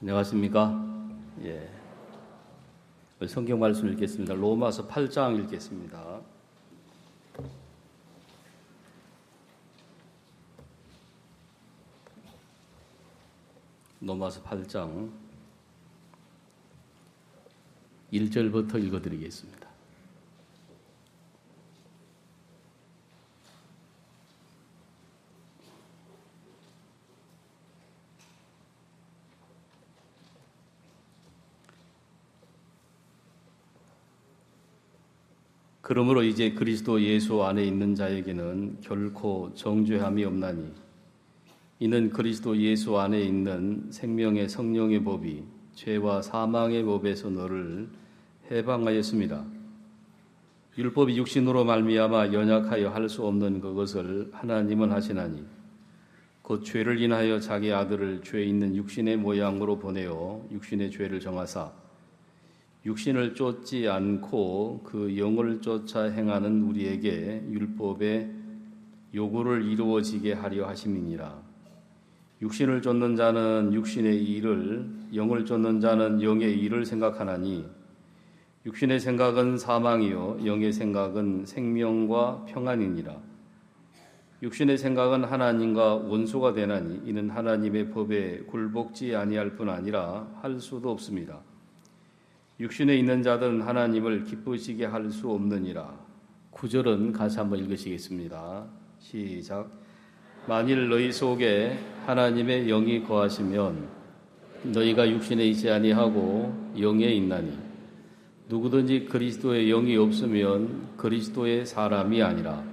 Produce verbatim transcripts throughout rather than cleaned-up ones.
안녕하십니까? 예. 성경 말씀 읽겠습니다. 로마서 팔 장 읽겠습니다. 로마서 팔 장 일 절부터 읽어드리겠습니다. 그러므로 이제 그리스도 예수 안에 있는 자에게는 결코 정죄함이 없나니 이는 그리스도 예수 안에 있는 생명의 성령의 법이 죄와 사망의 법에서 너를 해방하였습니다. 율법이 육신으로 말미암아 연약하여 할 수 없는 그것을 하나님은 하시나니 곧 죄를 인하여 자기 아들을 죄 있는 육신의 모양으로 보내어 육신의 죄를 정하사 육신을 쫓지 않고 그 영을 쫓아 행하는 우리에게 율법의 요구를 이루어지게 하려 하심이니라. 육신을 쫓는 자는 육신의 일을, 영을 쫓는 자는 영의 일을 생각하나니 육신의 생각은 사망이요 영의 생각은 생명과 평안이니라. 육신의 생각은 하나님과 원수가 되나니 이는 하나님의 법에 굴복지 아니할 뿐 아니라 할 수도 없습니다. 육신에 있는 자들은 하나님을 기쁘시게 할 수 없느니라. 구 절은 같이 한번 읽으시겠습니다. 시작. 만일 너희 속에 하나님의 영이 거하시면 너희가 육신에 있지 아니하고 영에 있나니 누구든지 그리스도의 영이 없으면 그리스도의 사람이 아니라.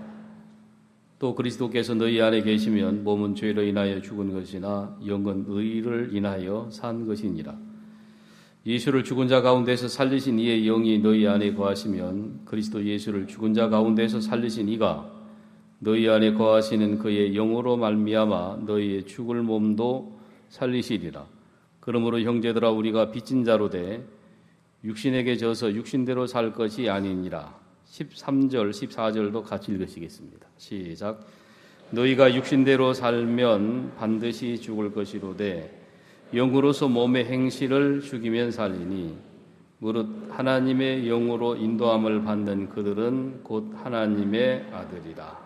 또 그리스도께서 너희 안에 계시면 몸은 죄로 인하여 죽은 것이나 영은 의를 인하여 산 것이니라. 예수를 죽은 자 가운데서 살리신 이의 영이 너희 안에 거하시면 그리스도 예수를 죽은 자 가운데서 살리신 이가 너희 안에 거하시는 그의 영으로 말미암아 너희의 죽을 몸도 살리시리라. 그러므로 형제들아 우리가 빚진 자로 돼 육신에게 져서 육신대로 살 것이 아니니라. 십삼 절, 십사 절도 같이 읽으시겠습니다. 시작. 너희가 육신대로 살면 반드시 죽을 것이로되 영으로서 몸의 행실을 죽이면 살리니 무릇 하나님의 영으로 인도함을 받는 그들은 곧 하나님의 아들이라.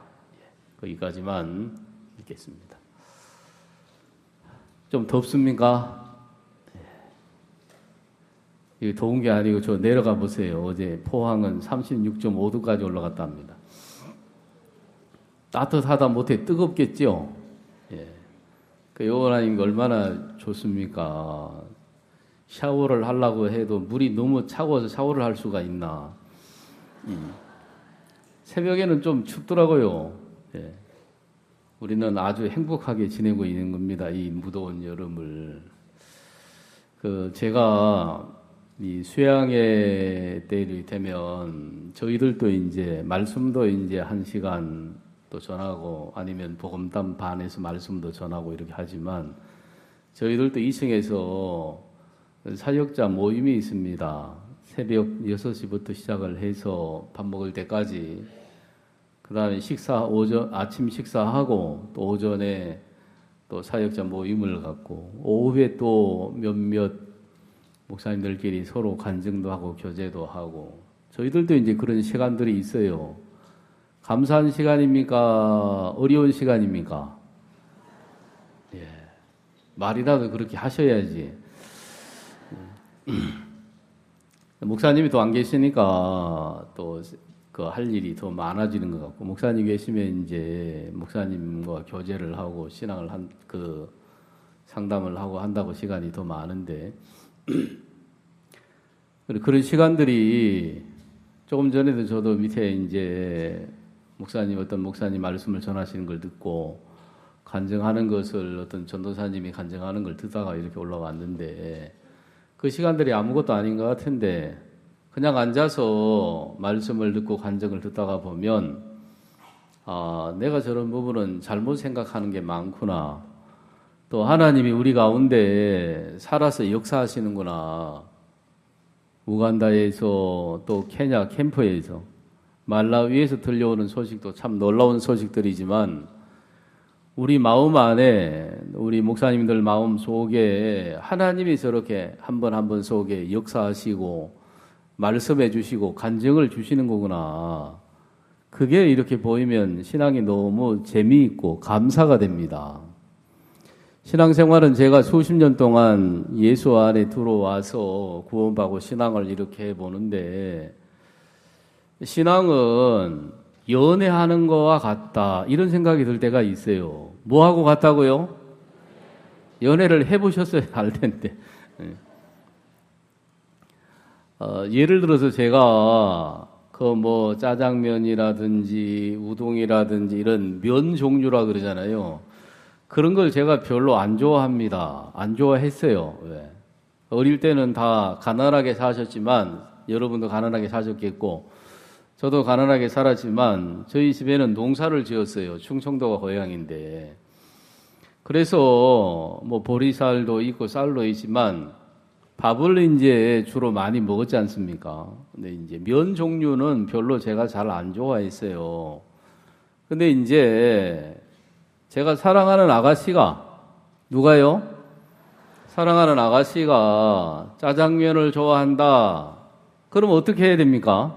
거기까지만 읽겠습니다. 좀 덥습니까? 이게 더운 게 아니고 저 내려가 보세요. 어제 포항은 삼십육 점 오 도까지 올라갔다 합니다. 따뜻하다 못해 뜨겁겠죠? 예. 그 요원하는 게 얼마나 좋습니까? 샤워를 하려고 해도 물이 너무 차가워서 샤워를 할 수가 있나? 음. 새벽에는 좀 춥더라고요. 예. 우리는 아주 행복하게 지내고 있는 겁니다. 이 무더운 여름을. 그 제가 이 수양회 때이 되면 저희들도 이제 말씀도 이제 한 시간 또 전하고 아니면 복음담 반에서 말씀도 전하고 이렇게 하지만 저희들도 이 층에서 사역자 모임이 있습니다. 새벽 여섯 시부터 시작을 해서 밥 먹을 때까지 그 다음에 식사 오전 아침 식사하고 또 오전에 또 사역자 모임을 갖고 오후에 또 몇몇 목사님들끼리 서로 간증도 하고 교제도 하고 저희들도 이제 그런 시간들이 있어요. 감사한 시간입니까? 어려운 시간입니까? 예. 말이라도 그렇게 하셔야지. 목사님이 또 안 계시니까 또 그 할 일이 더 많아지는 것 같고, 목사님 계시면 이제 목사님과 교제를 하고 신앙을 한, 그 상담을 하고 한다고 시간이 더 많은데, 그런 시간들이 조금 전에도 저도 밑에 이제 목사님, 어떤 목사님 말씀을 전하시는 걸 듣고 간증하는 것을 어떤 전도사님이 간증하는 걸 듣다가 이렇게 올라왔는데 그 시간들이 아무것도 아닌 것 같은데 그냥 앉아서 말씀을 듣고 간증을 듣다가 보면 아, 내가 저런 부분은 잘못 생각하는 게 많구나. 또 하나님이 우리 가운데 살아서 역사하시는구나. 우간다에서 또 케냐 캠프에서 말라위에서 들려오는 소식도 참 놀라운 소식들이지만 우리 마음 안에, 우리 목사님들 마음 속에 하나님이 저렇게 한 번 한 번 속에 역사하시고 말씀해 주시고 간증을 주시는 거구나. 그게 이렇게 보이면 신앙이 너무 재미있고 감사가 됩니다. 신앙생활은 제가 수십 년 동안 예수 안에 들어와서 구원받고 신앙을 이렇게 해보는데, 신앙은 연애하는 거와 같다 이런 생각이 들 때가 있어요. 뭐하고 같다고요? 연애를 해보셨어야 알 텐데. 어, 예를 들어서 제가 그 뭐 짜장면이라든지 우동이라든지 이런 면 종류라 그러잖아요. 그런 걸 제가 별로 안 좋아합니다. 안 좋아했어요. 왜? 어릴 때는 다 가난하게 사셨지만, 여러분도 가난하게 사셨겠고 저도 가난하게 살았지만, 저희 집에는 농사를 지었어요. 충청도가 고향인데. 그래서 뭐 보리쌀도 있고 쌀도 있지만 밥을 이제 주로 많이 먹었지 않습니까? 근데 이제 면 종류는 별로 제가 잘 안 좋아했어요. 근데 이제 제가 사랑하는 아가씨가, 누가요? 사랑하는 아가씨가 짜장면을 좋아한다. 그럼 어떻게 해야 됩니까?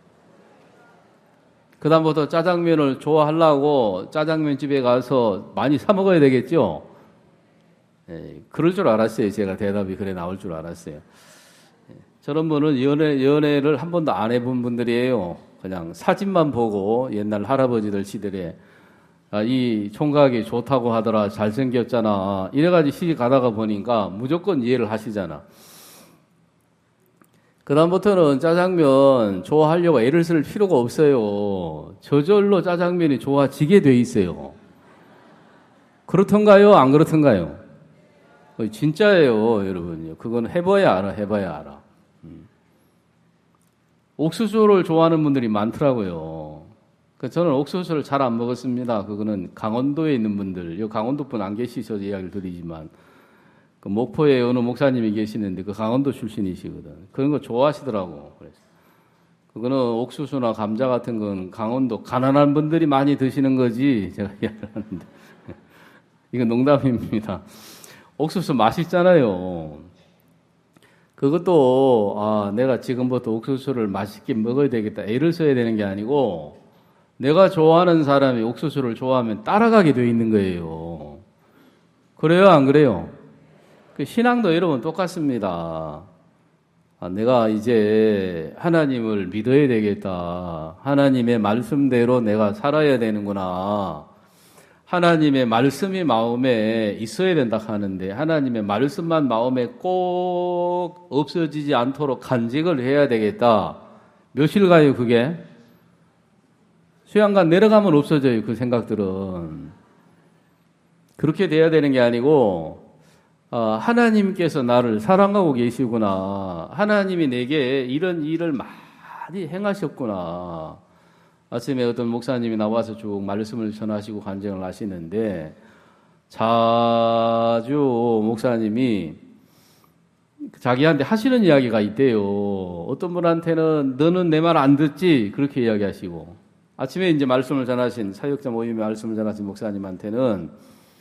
그다음부터 짜장면을 좋아하려고 짜장면집에 가서 많이 사 먹어야 되겠죠? 예, 그럴 줄 알았어요. 제가 대답이 그래 나올 줄 알았어요. 예, 저런 분은 연애, 연애를 한 번도 안 해본 분들이에요. 그냥 사진만 보고 옛날 할아버지들 시대에 아, 이 총각이 좋다고 하더라, 잘생겼잖아, 이래가지고 시집 가다가 보니까 무조건 이해를 하시잖아. 그 다음부터는 짜장면 좋아하려고 애를 쓸 필요가 없어요. 저절로 짜장면이 좋아지게 돼 있어요. 그렇던가요? 안 그렇던가요? 진짜예요, 여러분. 그건 해봐야 알아, 해봐야 알아. 음. 옥수수를 좋아하는 분들이 많더라고요. 저는 옥수수를 잘 안 먹었습니다. 그거는 강원도에 있는 분들, 이 강원도 분 안 계시셔서 이야기를 드리지만, 그 목포에 어느 목사님이 계시는데 그 강원도 출신이시거든. 그런 거 좋아하시더라고. 그래서 그거는 옥수수나 감자 같은 건 강원도 가난한 분들이 많이 드시는 거지, 제가 이야기를 하는데. 이건 농담입니다. 옥수수 맛있잖아요. 그것도 아, 내가 지금부터 옥수수를 맛있게 먹어야 되겠다, 애를 써야 되는 게 아니고, 내가 좋아하는 사람이 옥수수를 좋아하면 따라가게 돼 있는 거예요. 그래요, 안 그래요? 그 신앙도 여러분 똑같습니다. 아, 내가 이제 하나님을 믿어야 되겠다, 하나님의 말씀대로 내가 살아야 되는구나, 하나님의 말씀이 마음에 있어야 된다 하는데, 하나님의 말씀만 마음에 꼭 없어지지 않도록 간직을 해야 되겠다. 며칠 가요 그게? 수양간 내려가면 없어져요, 그 생각들은. 그렇게 돼야 되는 게 아니고, 어, 하나님께서 나를 사랑하고 계시구나, 하나님이 내게 이런 일을 많이 행하셨구나. 아침에 어떤 목사님이 나와서 쭉 말씀을 전하시고 간증을 하시는데, 자주 목사님이 자기한테 하시는 이야기가 있대요. 어떤 분한테는 너는 내 말 안 듣지, 그렇게 이야기하시고, 아침에 이제 말씀을 전하신, 사역자 모임에 말씀을 전하신 목사님한테는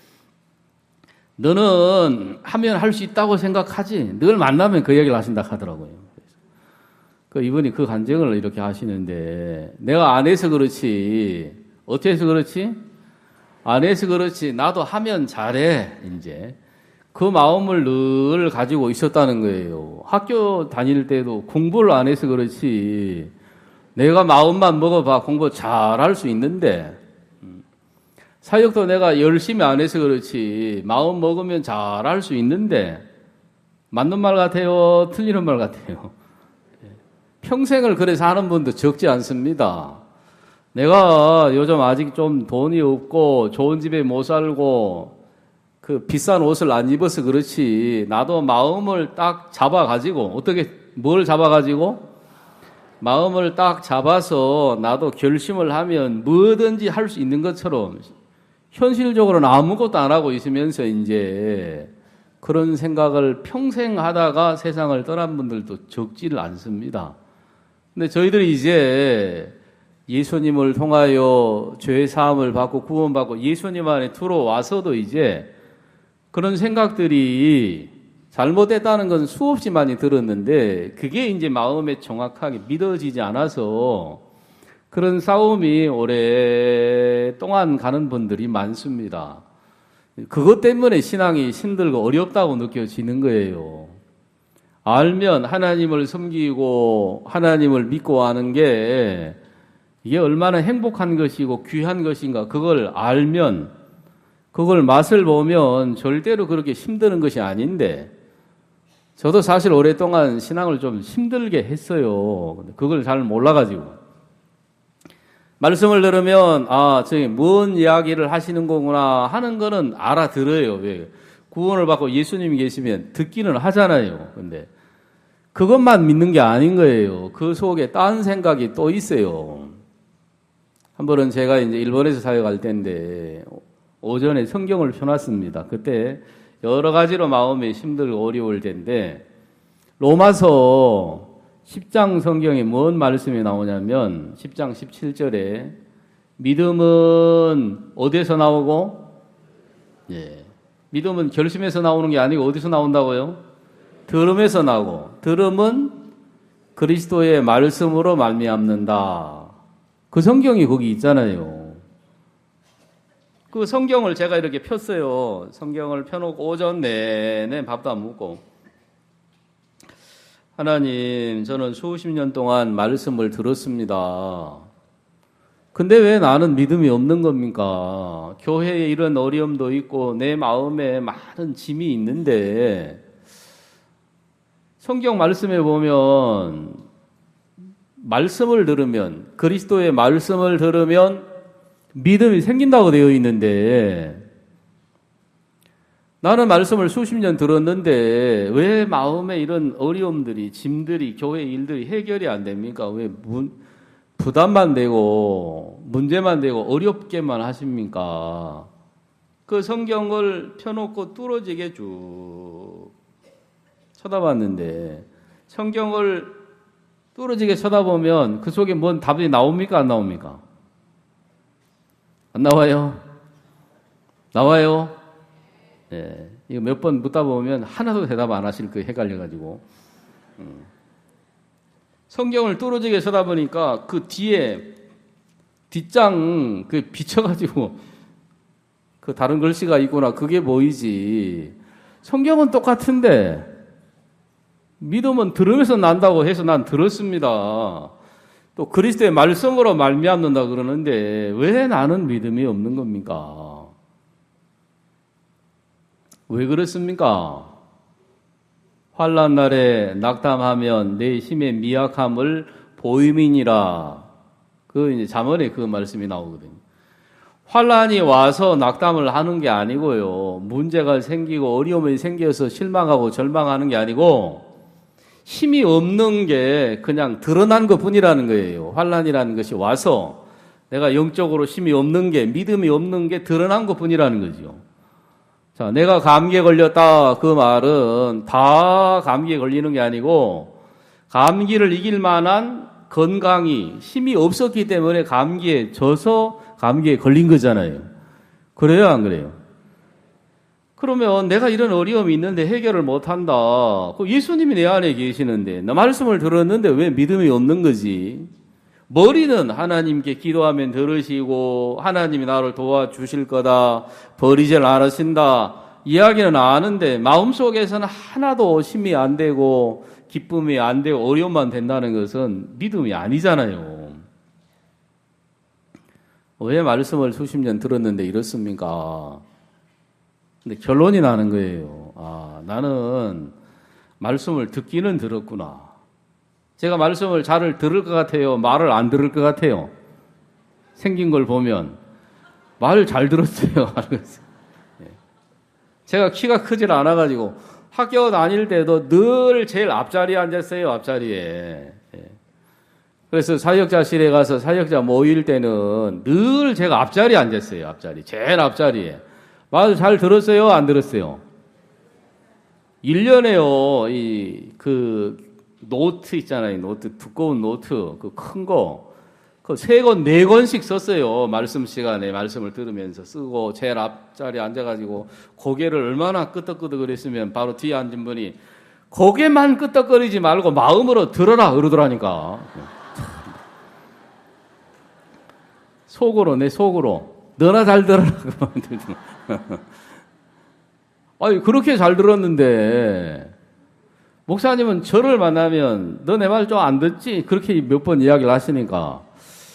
너는 하면 할 수 있다고 생각하지, 늘 만나면 그 이야기를 하신다 하더라고요. 그 이분이 그 간증을 이렇게 하시는데, 내가 안 해서 그렇지, 어떻게 해서 그렇지? 안 해서 그렇지, 나도 하면 잘해, 이제. 그 마음을 늘 가지고 있었다는 거예요. 학교 다닐 때도 공부를 안 해서 그렇지, 내가 마음만 먹어봐 공부 잘할 수 있는데, 사역도 내가 열심히 안 해서 그렇지 마음 먹으면 잘할 수 있는데, 맞는 말 같아요, 틀리는 말 같아요? 평생을 그래서 하는 분도 적지 않습니다. 내가 요즘 아직 좀 돈이 없고 좋은 집에 못 살고 그 비싼 옷을 안 입어서 그렇지, 나도 마음을 딱 잡아가지고, 어떻게, 뭘 잡아가지고? 마음을 딱 잡아서 나도 결심을 하면 뭐든지 할 수 있는 것처럼, 현실적으로는 아무것도 안 하고 있으면서 이제 그런 생각을 평생 하다가 세상을 떠난 분들도 적지를 않습니다. 근데 저희들이 이제 예수님을 통하여 죄 사함을 받고 구원받고 예수님 안에 들어와서도 이제 그런 생각들이 잘못됐다는 건 수없이 많이 들었는데 그게 이제 마음에 정확하게 믿어지지 않아서 그런 싸움이 오랫동안 가는 분들이 많습니다. 그것 때문에 신앙이 힘들고 어렵다고 느껴지는 거예요. 알면 하나님을 섬기고 하나님을 믿고 하는 게 이게 얼마나 행복한 것이고 귀한 것인가 그걸 알면 그걸 맛을 보면 절대로 그렇게 힘드는 것이 아닌데 저도 사실 오랫동안 신앙을 좀 힘들게 했어요. 그걸 잘 몰라가지고 말씀을 들으면 아, 저기 뭔 이야기를 하시는 거구나 하는 거는 알아들어요. 왜? 구원을 받고 예수님이 계시면 듣기는 하잖아요. 근데 그것만 믿는 게 아닌 거예요. 그 속에 딴 생각이 또 있어요. 한 번은 제가 이제 일본에서 사역할 때인데 오전에 성경을 펴놨습니다. 그때 여러 가지로 마음이 힘들고 어려울 텐데 로마서 십 장 성경에 뭔 말씀이 나오냐면 십 장 십칠 절에 믿음은 어디에서 나오고 예. 믿음은 결심에서 나오는 게 아니고 어디서 나온다고요? 들음에서 나오고 들음은 그리스도의 말씀으로 말미암는다. 그 성경이 거기 있잖아요. 그 성경을 제가 이렇게 폈어요. 성경을 펴놓고 오전 내내 밥도 안 먹고 하나님 저는 수십 년 동안 말씀을 들었습니다. 근데 왜 나는 믿음이 없는 겁니까? 교회에 이런 어려움도 있고 내 마음에 많은 짐이 있는데 성경 말씀에 보면 말씀을 들으면 그리스도의 말씀을 들으면 믿음이 생긴다고 되어 있는데 나는 말씀을 수십 년 들었는데 왜 마음에 이런 어려움들이 짐들이 교회 일들이 해결이 안 됩니까? 왜 문, 부담만 되고 문제만 되고 어렵게만 하십니까? 그 성경을 펴놓고 뚫어지게 쭉 쳐다봤는데 성경을 뚫어지게 쳐다보면 그 속에 뭔 답이 나옵니까? 안 나옵니까? 안 나와요? 나와요? 예. 이거 몇 번 묻다 보면 하나도 대답 안 하실 거예요. 헷갈려가지고. 음. 성경을 뚫어지게 쳐다보니까 그 뒤에 뒷장 그 비쳐가지고 그 다른 글씨가 있구나. 그게 보이지. 성경은 똑같은데 믿음은 들으면서 난다고 해서 난 들었습니다. 또 그리스도의 말씀으로 말미암는다 그러는데 왜 나는 믿음이 없는 겁니까? 왜 그렇습니까? 환난 날에 낙담하면 내 힘의 미약함을 보임이니라. 그 이제 잠언에 그 말씀이 나오거든요. 환난이 와서 낙담을 하는 게 아니고요. 문제가 생기고 어려움이 생겨서 실망하고 절망하는 게 아니고 힘이 없는 게 그냥 드러난 것뿐이라는 거예요. 환난이라는 것이 와서 내가 영적으로 힘이 없는 게 믿음이 없는 게 드러난 것뿐이라는 거죠. 자, 내가 감기에 걸렸다 그 말은 다 감기에 걸리는 게 아니고 감기를 이길 만한 건강이 힘이 없었기 때문에 감기에 져서 감기에 걸린 거잖아요. 그래요, 안 그래요? 그러면 내가 이런 어려움이 있는데 해결을 못한다. 예수님이 내 안에 계시는데 나 말씀을 들었는데 왜 믿음이 없는 거지? 머리는 하나님께 기도하면 들으시고 하나님이 나를 도와주실 거다. 버리질 않으신다. 이야기는 아는데 마음속에서는 하나도 힘이 안 되고 기쁨이 안 되고 어려움만 된다는 것은 믿음이 아니잖아요. 왜 말씀을 수십 년 들었는데 이렇습니까? 근데 결론이 나는 거예요. 아, 나는 말씀을 듣기는 들었구나. 제가 말씀을 잘 들을 것 같아요? 말을 안 들을 것 같아요? 생긴 걸 보면 말을 잘 들었어요. 제가 키가 크질 않아가지고 학교 다닐 때도 늘 제일 앞자리에 앉았어요. 앞자리에. 그래서 사역자실에 가서 사역자 모일 때는 늘 제가 앞자리에 앉았어요. 앞자리. 제일 앞자리에. 말 잘 들었어요? 안 들었어요? 일 년에요. 이, 그, 노트 있잖아요. 노트. 두꺼운 노트. 그 큰 거. 그 세 권, 네 권씩 썼어요. 말씀 시간에 말씀을 들으면서 쓰고 제일 앞자리에 앉아가지고 고개를 얼마나 끄덕끄덕거렸으면 바로 뒤에 앉은 분이 고개만 끄덕거리지 말고 마음으로 들어라 그러더라니까. 속으로, 내 속으로 너나 잘 들어라. 아니 그렇게 잘 들었는데 목사님은 저를 만나면 너 내 말 좀 안 듣지? 그렇게 몇 번 이야기를 하시니까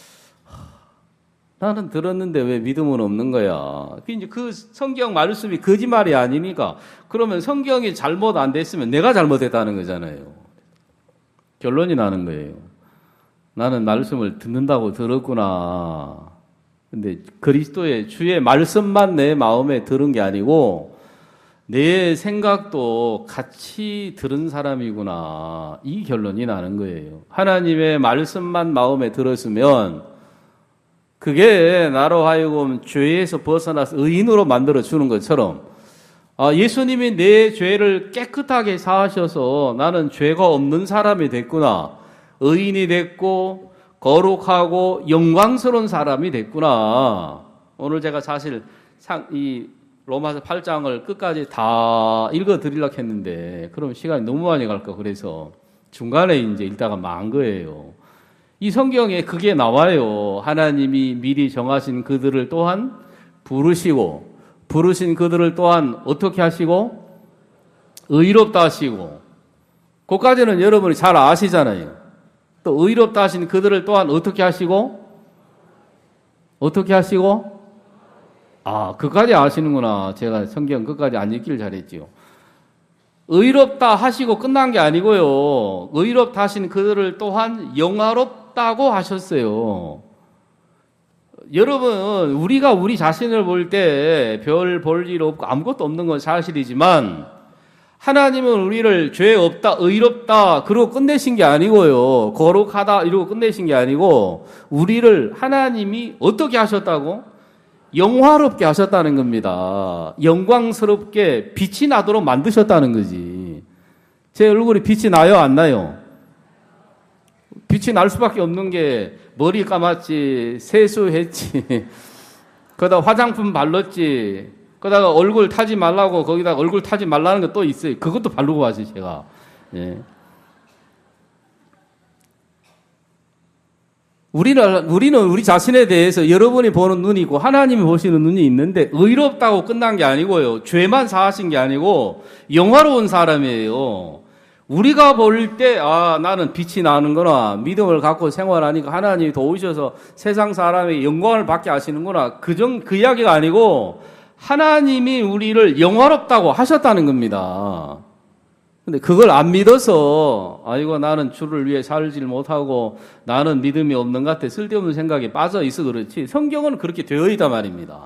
나는 들었는데 왜 믿음은 없는 거야? 이제 그 성경 말씀이 거짓말이 아니니까 그러면 성경이 잘못 안 됐으면 내가 잘못했다는 거잖아요. 결론이 나는 거예요. 나는 말씀을 듣는다고 들었구나. 근데 그리스도의 주의 말씀만 내 마음에 들은 게 아니고 내 생각도 같이 들은 사람이구나. 이 결론이 나는 거예요. 하나님의 말씀만 마음에 들었으면 그게 나로 하여금 죄에서 벗어나서 의인으로 만들어주는 것처럼 아, 예수님이 내 죄를 깨끗하게 사하셔서 나는 죄가 없는 사람이 됐구나. 의인이 됐고 거룩하고 영광스러운 사람이 됐구나. 오늘 제가 사실 이 로마서 팔 장을 끝까지 다 읽어드리려고 했는데 그럼 시간이 너무 많이 갈까 그래서 중간에 이제 읽다가 망한 거예요. 이 성경에 그게 나와요. 하나님이 미리 정하신 그들을 또한 부르시고 부르신 그들을 또한 어떻게 하시고 의롭다 하시고 그까지는 여러분이 잘 아시잖아요. 또 의롭다 하신 그들을 또한 어떻게 하시고 어떻게 하시고 아 그까지 아시는구나. 제가 성경 끝까지 안 읽기를 잘했지요. 의롭다 하시고 끝난 게 아니고요. 의롭다 하신 그들을 또한 영화롭다고 하셨어요. 여러분 우리가 우리 자신을 볼 때 별 볼 일 없고 아무것도 없는 건 사실이지만 하나님은 우리를 죄 없다, 의롭다 그러고 끝내신 게 아니고요. 거룩하다 이러고 끝내신 게 아니고 우리를 하나님이 어떻게 하셨다고? 영화롭게 하셨다는 겁니다. 영광스럽게 빛이 나도록 만드셨다는 거지. 제 얼굴이 빛이 나요, 안 나요? 빛이 날 수밖에 없는 게 머리 감았지, 세수했지, 거기다 화장품 발랐지, 거기다가 얼굴 타지 말라고 거기다가 얼굴 타지 말라는 거 또 있어요. 그것도 바르고 왔어요, 제가. 예. 우리는, 우리는 우리 자신에 대해서 여러분이 보는 눈이 있고 하나님이 보시는 눈이 있는데 의롭다고 끝난 게 아니고요. 죄만 사하신 게 아니고 영화로운 사람이에요. 우리가 볼 때, 아, 나는 빛이 나는구나. 믿음을 갖고 생활하니까 하나님이 도우셔서 세상 사람의 영광을 받게 하시는구나. 그 정, 그 이야기가 아니고 하나님이 우리를 영화롭다고 하셨다는 겁니다. 근데 그걸 안 믿어서 아이고 나는 주를 위해 살질 못하고 나는 믿음이 없는 것 같아 쓸데없는 생각에 빠져 있어 그렇지 성경은 그렇게 되어 있단 말입니다.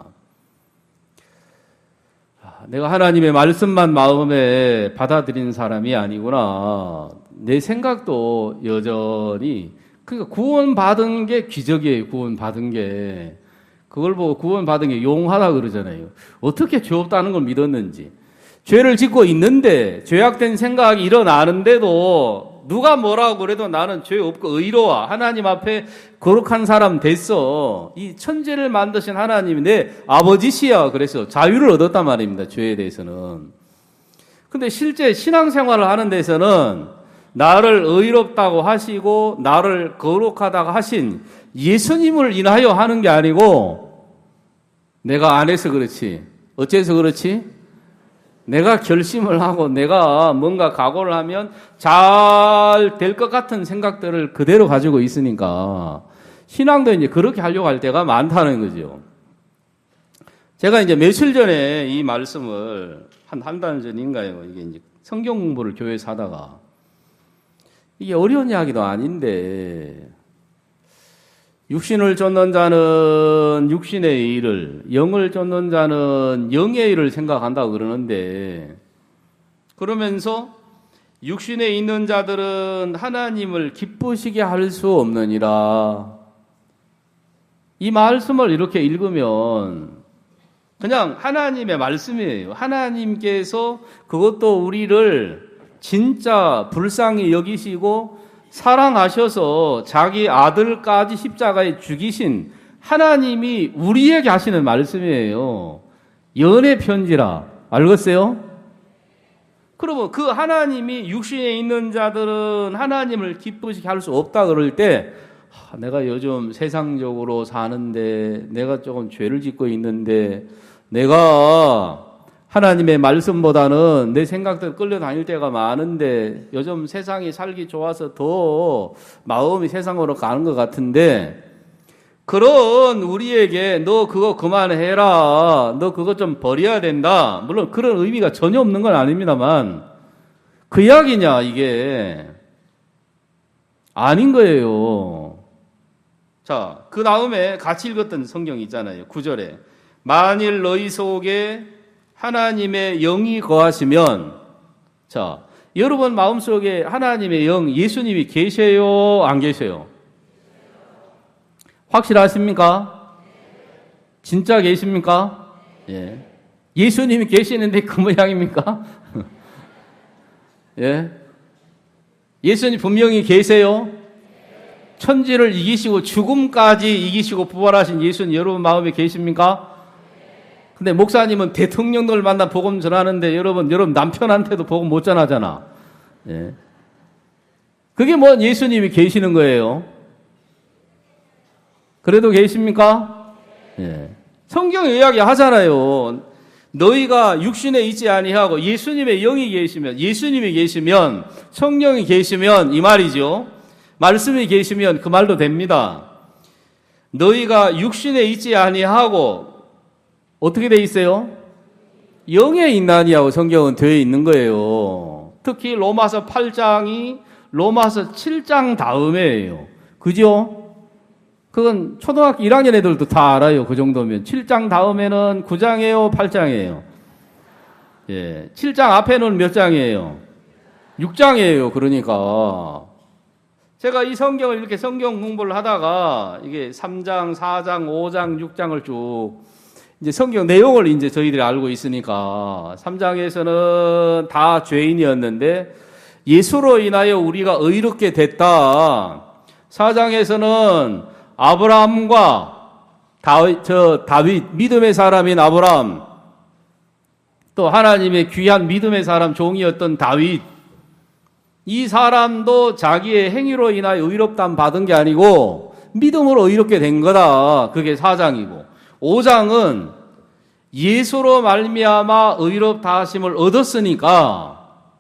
내가 하나님의 말씀만 마음에 받아들이는 사람이 아니구나. 내 생각도 여전히 그러니까 구원받은 게 기적이에요. 구원받은 게 그걸 보고 구원받은 게 용하다 그러잖아요. 어떻게 죄 없다는 걸 믿었는지. 죄를 짓고 있는데 죄악된 생각이 일어나는데도 누가 뭐라고 그래도 나는 죄 없고 의로워. 하나님 앞에 거룩한 사람 됐어. 이 천지를 만드신 하나님이 내 아버지시야. 그래서 자유를 얻었단 말입니다. 죄에 대해서는. 근데 실제 신앙생활을 하는 데서는 나를 의롭다고 하시고 나를 거룩하다고 하신 예수님을 인하여 하는 게 아니고 내가 안 해서 그렇지. 어째서 그렇지? 내가 결심을 하고 내가 뭔가 각오를 하면 잘 될 것 같은 생각들을 그대로 가지고 있으니까 신앙도 이제 그렇게 하려고 할 때가 많다는 거죠. 제가 이제 며칠 전에 이 말씀을 한 한 달 전인가요? 이게 이제 성경 공부를 교회에서 하다가 이게 어려운 이야기도 아닌데 육신을 쫓는 자는 육신의 일을, 영을 쫓는 자는 영의 일을 생각한다고 그러는데 그러면서 육신에 있는 자들은 하나님을 기쁘시게 할 수 없느니라. 이 말씀을 이렇게 읽으면 그냥 하나님의 말씀이에요. 하나님께서 그것도 우리를 진짜 불쌍히 여기시고 사랑하셔서 자기 아들까지 십자가에 죽이신 하나님이 우리에게 하시는 말씀이에요. 연애 편지라. 알겠어요? 그러면 그 하나님이 육신에 있는 자들은 하나님을 기쁘시게 할 수 없다 그럴 때, 아, 내가 요즘 세상적으로 사는데, 내가 조금 죄를 짓고 있는데, 내가 하나님의 말씀보다는 내 생각대로 끌려다닐 때가 많은데, 요즘 세상이 살기 좋아서 더 마음이 세상으로 가는 것 같은데, 그런 우리에게 너 그거 그만해라, 너 그거 좀 버려야 된다. 물론 그런 의미가 전혀 없는 건 아닙니다만 그 이야기냐 이게 아닌 거예요. 자, 그 다음에 같이 읽었던 성경이 있잖아요. 구 절에 만일 너희 속에 하나님의 영이 거하시면, 자, 여러분 마음속에 하나님의 영, 예수님이 계세요, 안 계세요? 확실하십니까? 진짜 계십니까? 예. 예수님이 계시는데 그 모양입니까? 예. 예수님 분명히 계세요? 천지를 이기시고 죽음까지 이기시고 부활하신 예수님 여러분 마음에 계십니까? 근데 목사님은 대통령들 만나 복음 전하는데 여러분, 여러분 남편한테도 복음 못 전하잖아. 예. 그게 뭐 예수님이 계시는 거예요? 그래도 계십니까? 예. 성경에 이야기 하잖아요. 너희가 육신에 있지 아니하고 예수님의 영이 계시면, 예수님이 계시면, 성령이 계시면 이 말이죠. 말씀이 계시면 그 말도 됩니다. 너희가 육신에 있지 아니하고 어떻게 돼 있어요? 영에 있나니하고 성경은 되어 있는 거예요. 특히 로마서 팔 장이 로마서 칠 장 다음에예요. 그죠? 그건 초등학교 일 학년 애들도 다 알아요. 그 정도면. 칠 장 다음에는 구 장이에요? 팔 장이에요? 예. 칠 장 앞에는 몇 장이에요? 육 장이에요. 그러니까. 제가 이 성경을 이렇게 성경 공부를 하다가 이게 삼 장, 사 장, 오 장, 육 장을 쭉 이제 성경 내용을 이제 저희들이 알고 있으니까 삼 장에서는 다 죄인이었는데 예수로 인하여 우리가 의롭게 됐다. 사 장에서는 아브라함과 다윗, 저 다윗, 믿음의 사람인 아브라함, 또 하나님의 귀한 믿음의 사람 종이었던 다윗, 이 사람도 자기의 행위로 인하여 의롭담 받은 게 아니고 믿음으로 의롭게 된 거다. 그게 사 장이고, 오 장은 예수로 말미암아 의롭다 하심을 얻었으니까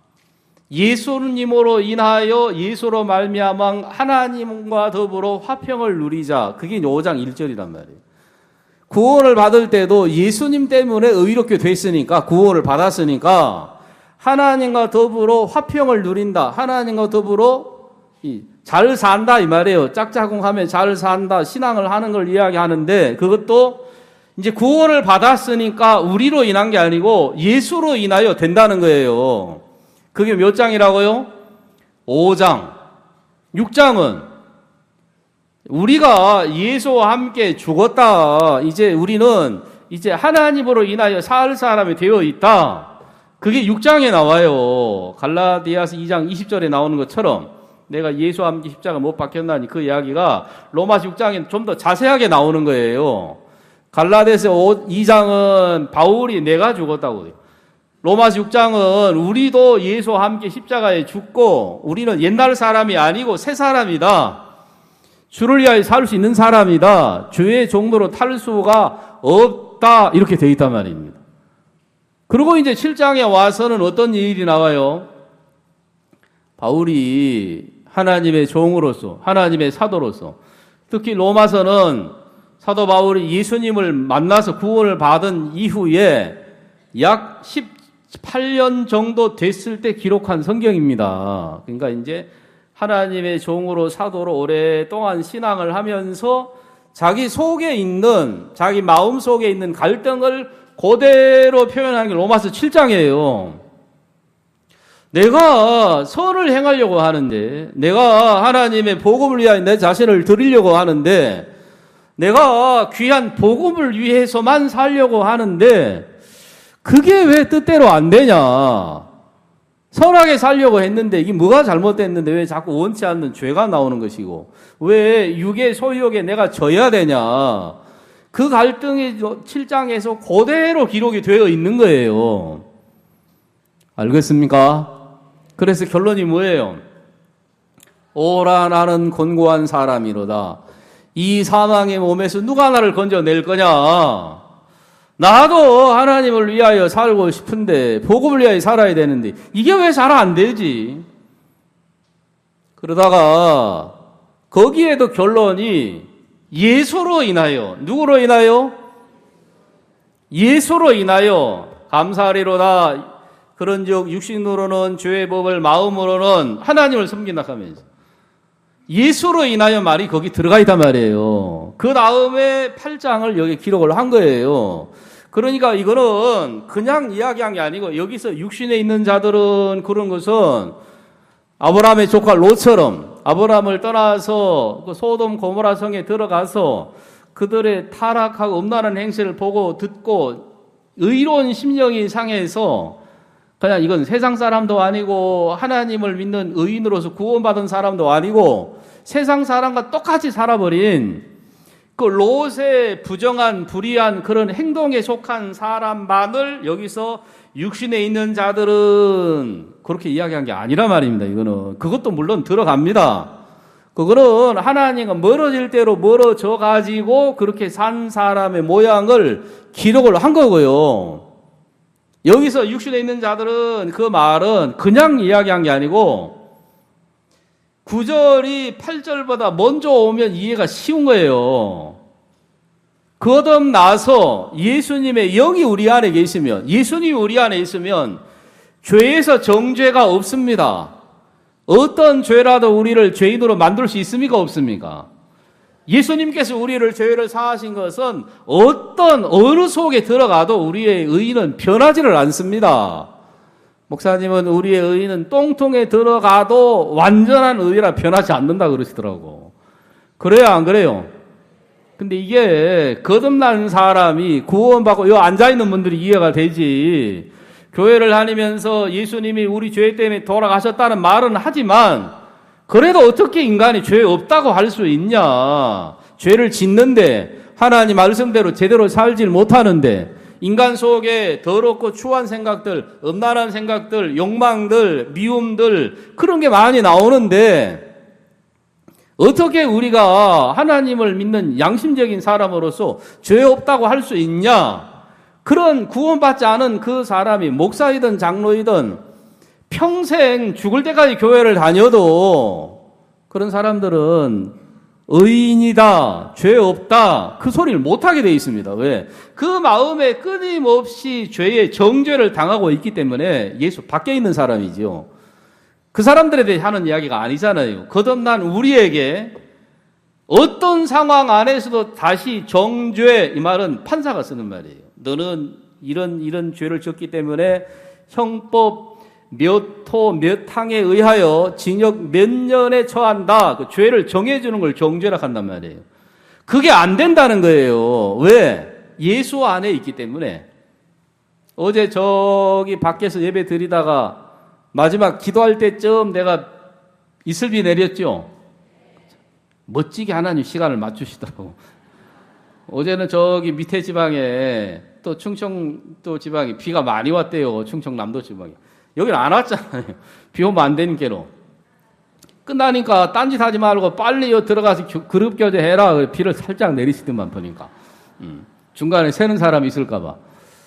예수님으로 인하여 예수로 말미암아 하나님과 더불어 화평을 누리자. 그게 오 장 일 절이란 말이에요. 구원을 받을 때도 예수님 때문에 의롭게 됐으니까, 구원을 받았으니까 하나님과 더불어 화평을 누린다. 하나님과 더불어 잘 산다 이 말이에요. 짝짝꿍하면 잘 산다. 신앙을 하는 걸 이야기하는데 그것도 이제 구원을 받았으니까 우리로 인한 게 아니고 예수로 인하여 된다는 거예요. 그게 몇 장이라고요? 오 장. 육 장은 우리가 예수와 함께 죽었다. 이제 우리는 이제 하나님으로 인하여 살 사람이 되어 있다. 그게 육 장에 나와요. 갈라디아서 이 장 이십 절에 나오는 것처럼 내가 예수와 함께 십자가 못 박혔나니 그 이야기가 로마서 육 장에 좀 더 자세하게 나오는 거예요. 갈라디아서 이 장은 바울이 내가 죽었다고 해요. 로마서 육 장은 우리도 예수와 함께 십자가에 죽고 우리는 옛날 사람이 아니고 새 사람이다. 주를 위하여 살 수 있는 사람이다. 죄의 종로로 탈 수가 없다. 이렇게 되어 있단 말입니다. 그리고 이제 칠 장에 와서는 어떤 일이 나와요? 바울이 하나님의 종으로서, 하나님의 사도로서, 특히 로마서는 사도 바울이 예수님을 만나서 구원을 받은 이후에 약 십팔 년 정도 됐을 때 기록한 성경입니다. 그러니까 이제 하나님의 종으로 사도로 오랫동안 신앙을 하면서 자기 속에 있는, 자기 마음 속에 있는 갈등을 그대로 표현하는 게 로마서 칠 장이에요. 내가 선을 행하려고 하는데, 내가 하나님의 복음을 위하여 내 자신을 드리려고 하는데, 내가 귀한 복음을 위해서만 살려고 하는데, 그게 왜 뜻대로 안 되냐? 선하게 살려고 했는데 이게 뭐가 잘못됐는데 왜 자꾸 원치 않는 죄가 나오는 것이고 왜 육의 소유욕에 내가 져야 되냐. 그 갈등이 칠 장에서 그대로 기록이 되어 있는 거예요. 알겠습니까? 그래서 결론이 뭐예요? 오라 나는 곤고한 사람이로다. 이 사망의 몸에서 누가 나를 건져낼 거냐? 나도 하나님을 위하여 살고 싶은데 복음을 위하여 살아야 되는데 이게 왜 잘 안 되지? 그러다가 거기에도 결론이 예수로 인하여, 누구로 인하여? 예수로 인하여 감사하리로다. 그런즉 육신으로는 죄의 법을, 마음으로는 하나님을 섬긴다 하면서 예수로 인하여 말이 거기 들어가 있단 말이에요. 그 다음에 팔 장을 여기 기록을 한 거예요. 그러니까 이거는 그냥 이야기한 게 아니고 여기서 육신에 있는 자들은 그런 것은 아브라함의 조카 롯처럼 아브라함을 떠나서 그 소돔 고모라 성에 들어가서 그들의 타락하고 음란한 행실을 보고 듣고 의로운 심령이 상해서 그냥 이건 세상 사람도 아니고 하나님을 믿는 의인으로서 구원받은 사람도 아니고 세상 사람과 똑같이 살아버린 그 롯의 부정한 불의한 그런 행동에 속한 사람만을 여기서 육신에 있는 자들은 그렇게 이야기한 게 아니란 말입니다. 이거는 그것도 물론 들어갑니다. 그거는 하나님과 멀어질 대로 멀어져 가지고 그렇게 산 사람의 모양을 기록을 한 거고요. 여기서 육신에 있는 자들은 그 말은 그냥 이야기한 게 아니고 구 절이 팔 절보다 먼저 오면 이해가 쉬운 거예요. 거듭나서 예수님의 영이 우리 안에 계시면, 예수님이 우리 안에 있으면 죄에서 정죄가 없습니다. 어떤 죄라도 우리를 죄인으로 만들 수 있습니까? 없습니까? 예수님께서 우리를 죄를 사하신 것은 어떤 어느 속에 들어가도 우리의 의의는 변하지를 않습니다. 목사님은 우리의 의의는 똥통에 들어가도 완전한 의의라 변하지 않는다 그러시더라고. 그래요, 안 그래요? 근데 이게 거듭난 사람이 구원받고 여기 앉아있는 분들이 이해가 되지. 교회를 다니면서 예수님이 우리 죄 때문에 돌아가셨다는 말은 하지만 그래도 어떻게 인간이 죄 없다고 할 수 있냐. 죄를 짓는데 하나님 말씀대로 제대로 살질 못하는데 인간 속에 더럽고 추한 생각들, 음란한 생각들, 욕망들, 미움들 그런 게 많이 나오는데 어떻게 우리가 하나님을 믿는 양심적인 사람으로서 죄 없다고 할 수 있냐? 그런 구원받지 않은 그 사람이 목사이든 장로이든 평생 죽을 때까지 교회를 다녀도 그런 사람들은 의인이다, 죄 없다 그 소리를 못하게 돼 있습니다. 왜? 그 마음에 끊임없이 죄의 정죄를 당하고 있기 때문에 예수 밖에 있는 사람이지요. 그 사람들에 대해 하는 이야기가 아니잖아요. 거듭난 우리에게 어떤 상황 안에서도 다시 정죄, 이 말은 판사가 쓰는 말이에요. 너는 이런 이런 죄를 졌기 때문에 형법 몇 호 몇 항에 의하여 징역 몇 년에 처한다. 그 죄를 정해주는 걸 정죄라 한단 말이에요. 그게 안 된다는 거예요. 왜? 예수 안에 있기 때문에. 어제 저기 밖에서 예배 드리다가 마지막 기도할 때쯤 내가 이슬비 내렸죠. 멋지게 하나님 시간을 맞추시더라고. 어제는 저기 밑에 지방에 또 충청도 지방에 비가 많이 왔대요. 충청남도 지방에. 여기는 안 왔잖아요. 비 오면 안 되는 게로. 끝나니까 딴짓 하지 말고 빨리 들어가서 그룹 교제 해라. 비를 살짝 내리시더만 보니까. 음. 중간에 새는 사람이 있을까 봐.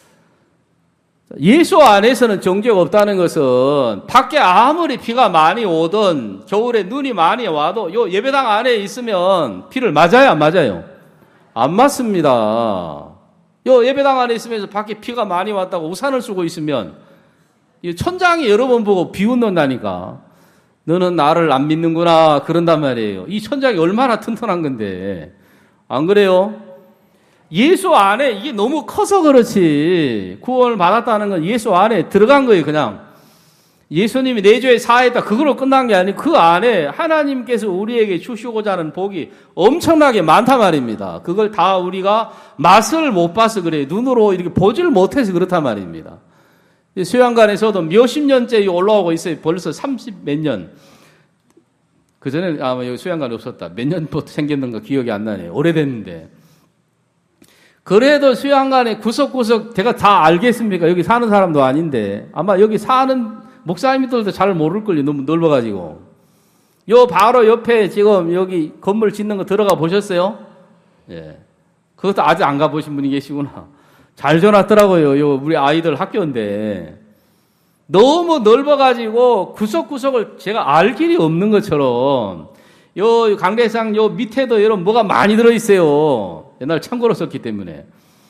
예수 안에서는 정죄가 없다는 것은 밖에 아무리 비가 많이 오든 겨울에 눈이 많이 와도 요 예배당 안에 있으면 비를 맞아요, 안 맞아요? 안 맞습니다. 요 예배당 안에 있으면서 밖에 비가 많이 왔다고 우산을 쓰고 있으면 천장이 여러 번 보고 비웃는다니까. 너는 나를 안 믿는구나 그런단 말이에요. 이 천장이 얼마나 튼튼한 건데. 안 그래요? 예수 안에 이게 너무 커서 그렇지. 구원을 받았다는 건 예수 안에 들어간 거예요. 그냥 예수님이 내 죄 사했다 그걸로 끝난 게 아니고 그 안에 하나님께서 우리에게 주시고자 하는 복이 엄청나게 많단 말입니다. 그걸 다 우리가 맛을 못 봐서 그래요. 눈으로 이렇게 보질 못해서 그렇단 말입니다. 수양관에서도 몇십 년째 올라오고 있어요. 벌써 삼십 몇 년. 그 전에 아마 여기 수양관이 없었다. 몇 년부터 생겼는가 기억이 안 나네요. 오래됐는데. 그래도 수양관에 구석구석 제가 다 알겠습니까? 여기 사는 사람도 아닌데 아마 여기 사는 목사님들도 잘 모를걸요. 너무 넓어가지고. 요 바로 옆에 지금 여기 건물 짓는 거 들어가 보셨어요? 예. 그것도 아직 안 가보신 분이 계시구나. 잘 줘놨더라고요. 요 우리 아이들 학교인데. 너무 넓어가지고 구석구석을 제가 알 길이 없는 것처럼 요 강대상 요 밑에도 이런 뭐가 많이 들어있어요. 옛날 창고로 썼기 때문에.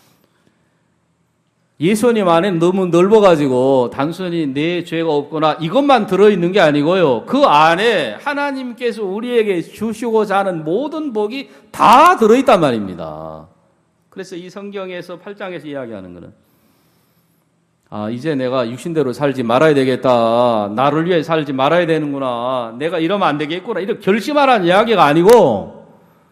예수님 안에 너무 넓어가지고 단순히 내 죄가 없거나 이것만 들어있는 게 아니고요. 그 안에 하나님께서 우리에게 주시고자 하는 모든 복이 다 들어있단 말입니다. 그래서 이 성경에서 팔 장에서 이야기하는 거는 아, 이제 내가 육신대로 살지 말아야 되겠다. 나를 위해 살지 말아야 되는구나. 내가 이러면 안 되겠구나. 이렇게 결심하라는 이야기가 아니고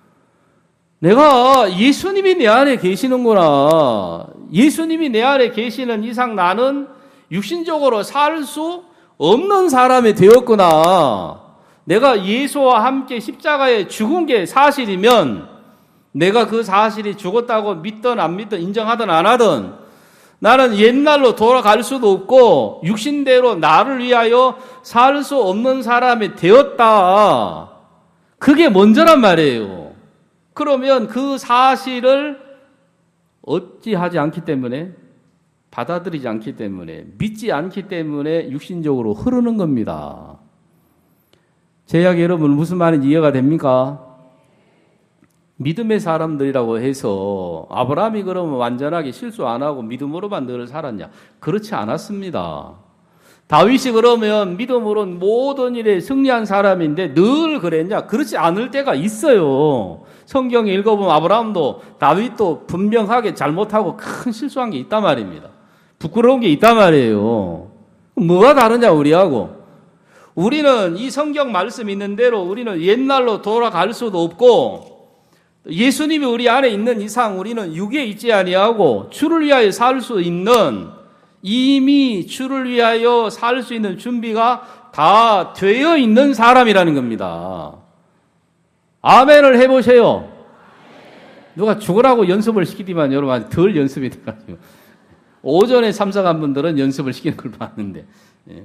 내가 예수님이 내 안에 계시는구나. 예수님이 내 안에 계시는 이상 나는 육신적으로 살 수 없는 사람이 되었구나. 내가 예수와 함께 십자가에 죽은 게 사실이면 내가 그 사실이 죽었다고 믿든 안 믿든 인정하든 안 하든 나는 옛날로 돌아갈 수도 없고 육신대로 나를 위하여 살 수 없는 사람이 되었다. 그게 먼저란 말이에요. 그러면 그 사실을 어찌하지 않기 때문에 받아들이지 않기 때문에 믿지 않기 때문에 육신적으로 흐르는 겁니다. 제 이야기 여러분 무슨 말인지 이해가 됩니까? 믿음의 사람들이라고 해서 아브라함이 그러면 완전하게 실수 안 하고 믿음으로만 늘 살았냐? 그렇지 않았습니다. 다윗이 그러면 믿음으로 모든 일에 승리한 사람인데 늘 그랬냐? 그렇지 않을 때가 있어요. 성경에 읽어보면 아브라함도 다윗도 분명하게 잘못하고 큰 실수한 게 있단 말입니다. 부끄러운 게 있단 말이에요. 뭐가 다르냐 우리하고? 우리는 이 성경 말씀 있는 대로 우리는 옛날로 돌아갈 수도 없고 예수님이 우리 안에 있는 이상 우리는 육에 있지 아니하고 주를 위하여 살 수 있는 이미 주를 위하여 살 수 있는 준비가 다 되어 있는 사람이라는 겁니다. 아멘을 해보세요. 누가 죽으라고 연습을 시키지만 여러분 덜 연습이 돼가지고 오전에 참석한 분들은 연습을 시키는 걸 봤는데 예.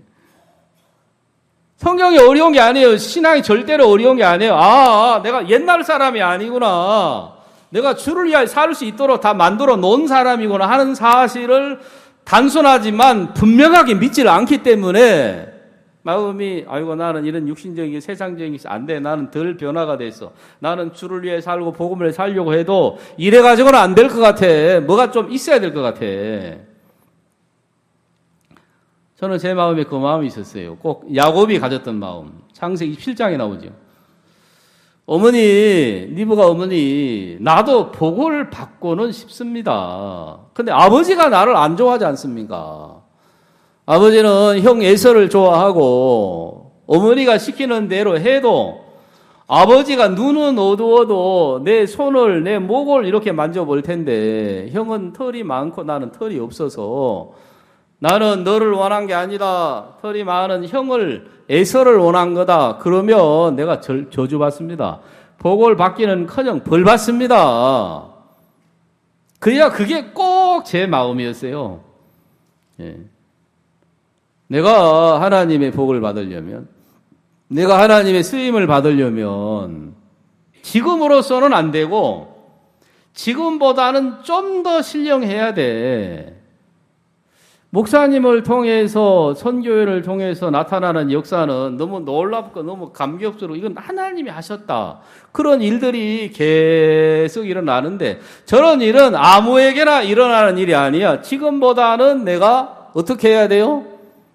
성경이 어려운 게 아니에요. 신앙이 절대로 어려운 게 아니에요. 아, 아 내가 옛날 사람이 아니구나. 내가 주를 위하여 살 수 있도록 다 만들어 놓은 사람이구나 하는 사실을 단순하지만 분명하게 믿지를 않기 때문에 마음이 아이고 나는 이런 육신적인 세상적인 게 안 돼. 나는 덜 변화가 됐어. 나는 주를 위해 살고 복음을 살려고 해도 이래 가지고는 안 될 것 같아. 뭐가 좀 있어야 될 것 같아. 저는 제 마음에 그 마음이 있었어요. 꼭 야곱이 가졌던 마음. 창세기 이십칠 장에 나오죠. 어머니, 리브가 어머니, 나도 복을 받고는 싶습니다. 근데 아버지가 나를 안 좋아하지 않습니까? 아버지는 형 에서를 좋아하고 어머니가 시키는 대로 해도 아버지가 눈은 어두워도 내 손을 내 목을 이렇게 만져볼 텐데 형은 털이 많고 나는 털이 없어서 나는 너를 원한 게 아니다. 털이 많은 형을 에서를 원한 거다. 그러면 내가 저주받습니다. 복을 받기는커녕 벌 받습니다. 그야 그게 꼭 제 마음이었어요. 예. 내가 하나님의 복을 받으려면, 내가 하나님의 쓰임을 받으려면 지금으로서는 안 되고 지금보다는 좀 더 신령해야 돼. 목사님을 통해서 선교회를 통해서 나타나는 역사는 너무 놀랍고 너무 감격스러워. 이건 하나님이 하셨다. 그런 일들이 계속 일어나는데 저런 일은 아무에게나 일어나는 일이 아니야. 지금보다는 내가 어떻게 해야 돼요?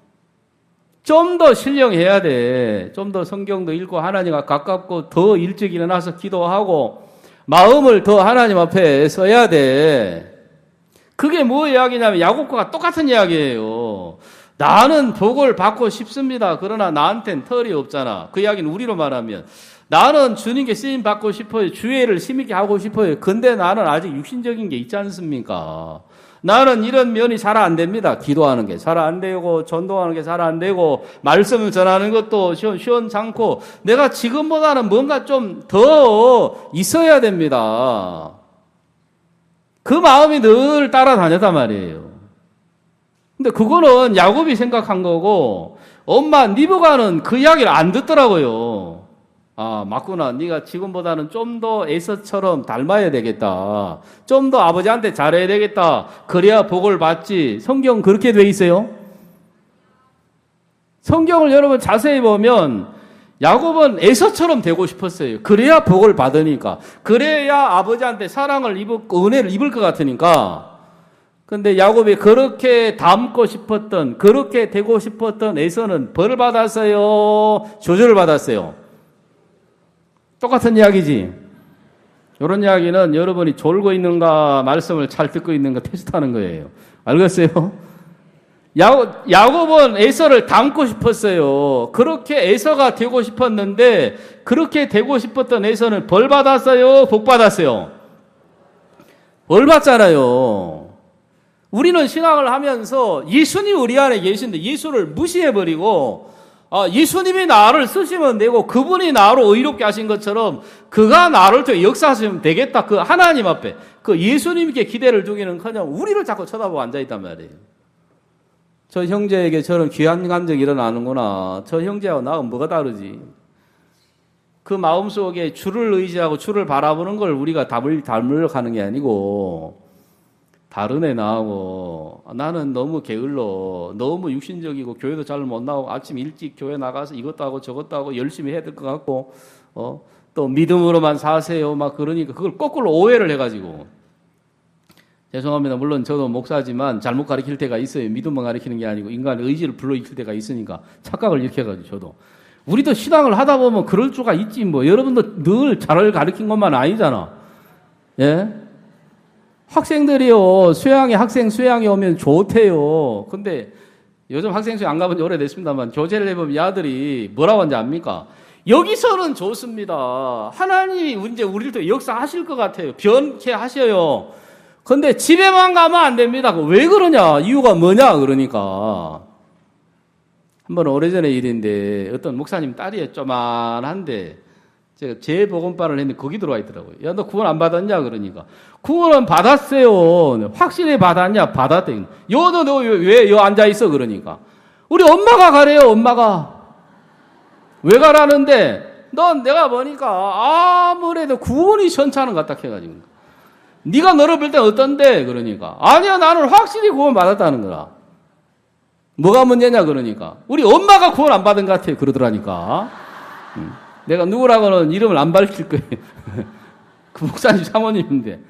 좀 더 신령해야 돼. 좀 더 성경도 읽고 하나님과 가깝고 더 일찍 일어나서 기도하고 마음을 더 하나님 앞에 써야 돼. 그게 뭐 이야기냐면 야곱과 똑같은 이야기예요. 나는 복을 받고 싶습니다. 그러나 나한텐 털이 없잖아. 그 이야기는 우리로 말하면 나는 주님께 쓰임 받고 싶어요. 주의를 심있게 하고 싶어요. 근데 나는 아직 육신적인 게 있지 않습니까? 나는 이런 면이 잘 안 됩니다. 기도하는 게 잘 안 되고 전도하는 게 잘 안 되고 말씀을 전하는 것도 시원찮고 내가 지금보다는 뭔가 좀 더 있어야 됩니다. 그 마음이 늘 따라다녔단 말이에요. 근데 그거는 야곱이 생각한 거고 엄마 리브가는 그 이야기를 안 듣더라고요. 아, 맞구나. 네가 지금보다는 좀 더 에서처럼 닮아야 되겠다. 좀 더 아버지한테 잘해야 되겠다. 그래야 복을 받지. 성경 그렇게 돼 있어요. 성경을 여러분 자세히 보면 야곱은 에서처럼 되고 싶었어요. 그래야 복을 받으니까. 그래야 아버지한테 사랑을 입을, 은혜를 입을 것 같으니까. 근데 야곱이 그렇게 닮고 싶었던, 그렇게 되고 싶었던 에서는 벌을 받았어요? 조절을 받았어요? 똑같은 이야기지. 이런 이야기는 여러분이 졸고 있는가, 말씀을 잘 듣고 있는가 테스트하는 거예요. 알겠어요? 야곱, 야곱은 에서를 닮고 싶었어요. 그렇게 에서가 되고 싶었는데, 그렇게 되고 싶었던 에서는 벌 받았어요? 복 받았어요? 벌 받잖아요. 우리는 신앙을 하면서 예수님 우리 안에 계신데 예수를 무시해버리고 아, 예수님이 나를 쓰시면 되고 그분이 나로 의롭게 하신 것처럼 그가 나를 통해 역사하시면 되겠다. 그 하나님 앞에 그 예수님께 기대를 두기는커녕 우리를 자꾸 쳐다보고 앉아있단 말이에요. 저 형제에게 저런 귀한 감정이 일어나는구나. 저 형제하고 나하고 뭐가 다르지? 그 마음속에 주를 의지하고 주를 바라보는 걸 우리가 닮을, 닮으려고 하는 게 아니고 다른 애 나하고 나는 너무 게을러 너무 육신적이고 교회도 잘 못 나오고 아침 일찍 교회 나가서 이것도 하고 저것도 하고 열심히 해야 될 것 같고 어, 또 믿음으로만 사세요 막 그러니까 그걸 거꾸로 오해를 해가지고 죄송합니다. 물론 저도 목사지만 잘못 가르칠 때가 있어요. 믿음만 가르치는 게 아니고 인간의 의지를 불러일으킬 때가 있으니까 착각을 이렇게 해가지고 저도 우리도 신앙을 하다 보면 그럴 수가 있지 뭐 여러분도 늘 잘 가르친 것만 아니잖아. 예? 학생들이요, 수양에, 학생 수양에 오면 좋대요. 근데 요즘 학생 수양 안 가본 지 오래됐습니다만, 교제를 해보면 이 아들이 뭐라고 하는지 압니까? 여기서는 좋습니다. 하나님이 이제 우리를 또 역사하실 것 같아요. 변케 하셔요. 근데 집에만 가면 안 됩니다. 왜 그러냐? 이유가 뭐냐? 그러니까. 한번 오래전의 일인데, 어떤 목사님 딸이 쪼만한데, 제가 재복음반을 했는데 거기 들어와 있더라고요. 야, 너 구원 안 받았냐? 그러니까. 구원은 받았어요. 확실히 받았냐? 받았대. 여, 너, 너, 왜, 여 앉아있어? 그러니까. 우리 엄마가 가래요, 엄마가. 왜 가라는데, 넌 내가 보니까 아무래도 구원이 현찮은 것 같다 해가지고. 네가 너를 볼 때 어떤데? 그러니까. 아니야, 나는 확실히 구원 받았다는 거라. 뭐가 문제냐? 그러니까. 우리 엄마가 구원 안 받은 것 같아요. 그러더라니까. 음. 내가 누구라고는 이름을 안 밝힐 거예요. 그 목사님 사모님인데.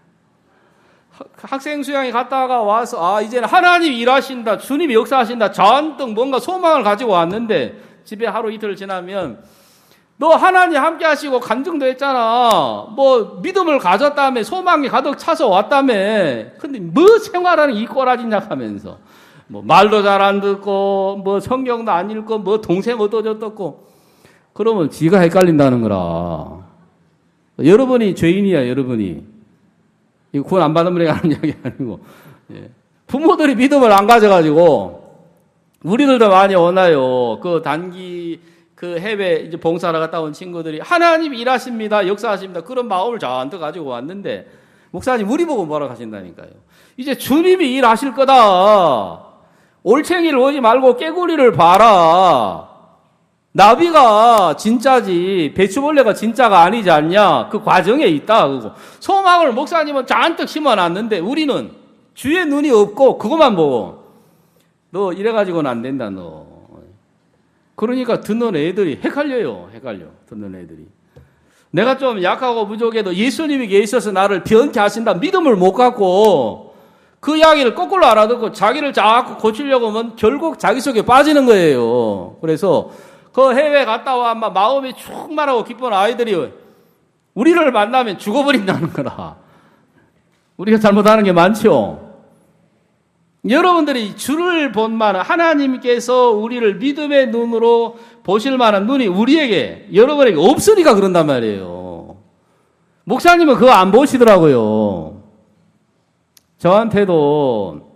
학생 수양에 갔다가 와서, 아, 이제는 하나님 일하신다, 주님이 역사하신다, 잔뜩 뭔가 소망을 가지고 왔는데, 집에 하루 이틀 지나면, 너 하나님 함께 하시고 간증도 했잖아. 뭐, 믿음을 가졌다며, 소망이 가득 차서 왔다며. 근데 뭐 생활하는 이 꼬라지냐 하면서. 뭐, 말도 잘 안 듣고, 뭐, 성경도 안 읽고, 뭐, 동생 어떠저떴고. 그러면 지가 헷갈린다는 거라. 여러분이 죄인이야, 여러분이. 이거 구원 안 받은 분에게 하는 이야기 아니고. 예. 부모들이 믿음을 안 가져가지고, 우리들도 많이 오나요. 그 단기, 그 해외 이제 봉사를 갔다 온 친구들이 하나님 일하십니다, 역사하십니다. 그런 마음을 잔뜩 가지고 왔는데, 목사님, 우리 보고 뭐라고 하신다니까요. 이제 주님이 일하실 거다. 올챙이를 오지 말고 깨구리를 봐라. 나비가 진짜지 배추벌레가 진짜가 아니지 않냐. 그 과정에 있다. 그거. 소망을 목사님은 잔뜩 심어놨는데 우리는 주의 눈이 없고 그것만 보고 너 이래가지고는 안 된다 너. 그러니까 듣는 애들이 헷갈려요. 헷갈려. 듣는 애들이. 내가 좀 약하고 부족해도 예수님이 계셔서 나를 변케 하신다 믿음을 못 갖고 그 이야기를 거꾸로 알아듣고 자기를 자꾸 고치려고 하면 결국 자기 속에 빠지는 거예요. 그래서 그 해외 갔다 와 막 마음이 충만하고 기쁜 아이들이 우리를 만나면 죽어버린다는 거라. 우리가 잘못하는 게 많죠. 여러분들이 주를 본 만한 하나님께서 우리를 믿음의 눈으로 보실 만한 눈이 우리에게 여러분에게 없으니까 그런단 말이에요. 목사님은 그거 안 보시더라고요. 저한테도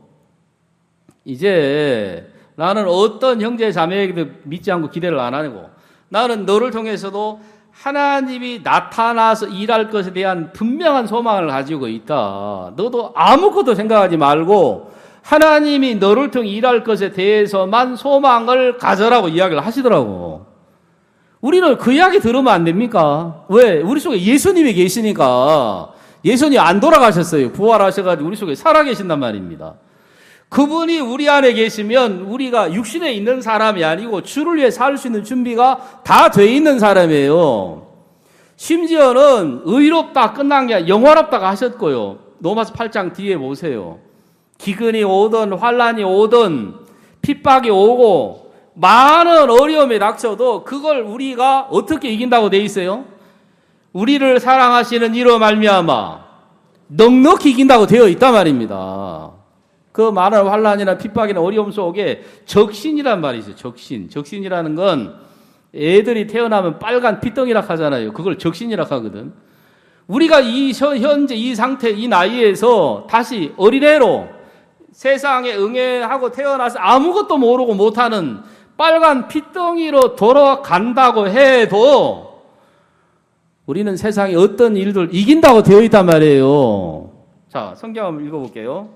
이제 나는 어떤 형제 자매에게도 믿지 않고 기대를 안 하고 나는 너를 통해서도 하나님이 나타나서 일할 것에 대한 분명한 소망을 가지고 있다. 너도 아무것도 생각하지 말고 하나님이 너를 통해 일할 것에 대해서만 소망을 가져라고 이야기를 하시더라고. 우리는 그 이야기 들으면 안 됩니까? 왜? 우리 속에 예수님이 계시니까. 예수님이 안 돌아가셨어요. 부활하셔가지고 우리 속에 살아계신단 말입니다. 그분이 우리 안에 계시면 우리가 육신에 있는 사람이 아니고 주를 위해 살 수 있는 준비가 다 돼 있는 사람이에요. 심지어는 의롭다 끝난 게 아니라 영화롭다가 하셨고요. 로마서 팔 장 뒤에 보세요. 기근이 오든 환란이 오든 핍박이 오고 많은 어려움이 닥쳐도 그걸 우리가 어떻게 이긴다고 돼 있어요? 우리를 사랑하시는 이로 말미암아 넉넉히 이긴다고 되어 있단 말입니다. 그 많은 환란이나 핍박이나 어려움 속에 적신이란 말이 있어요. 적신. 적신이라는 건 애들이 태어나면 빨간 피덩이라 하잖아요. 그걸 적신이라 하거든. 우리가 이 현재 이 상태, 이 나이에서 다시 어린애로 세상에 응애하고 태어나서 아무것도 모르고 못하는 빨간 피덩이로 돌아간다고 해도 우리는 세상의 어떤 일들 이긴다고 되어 있단 말이에요. 자, 성경 한번 읽어볼게요.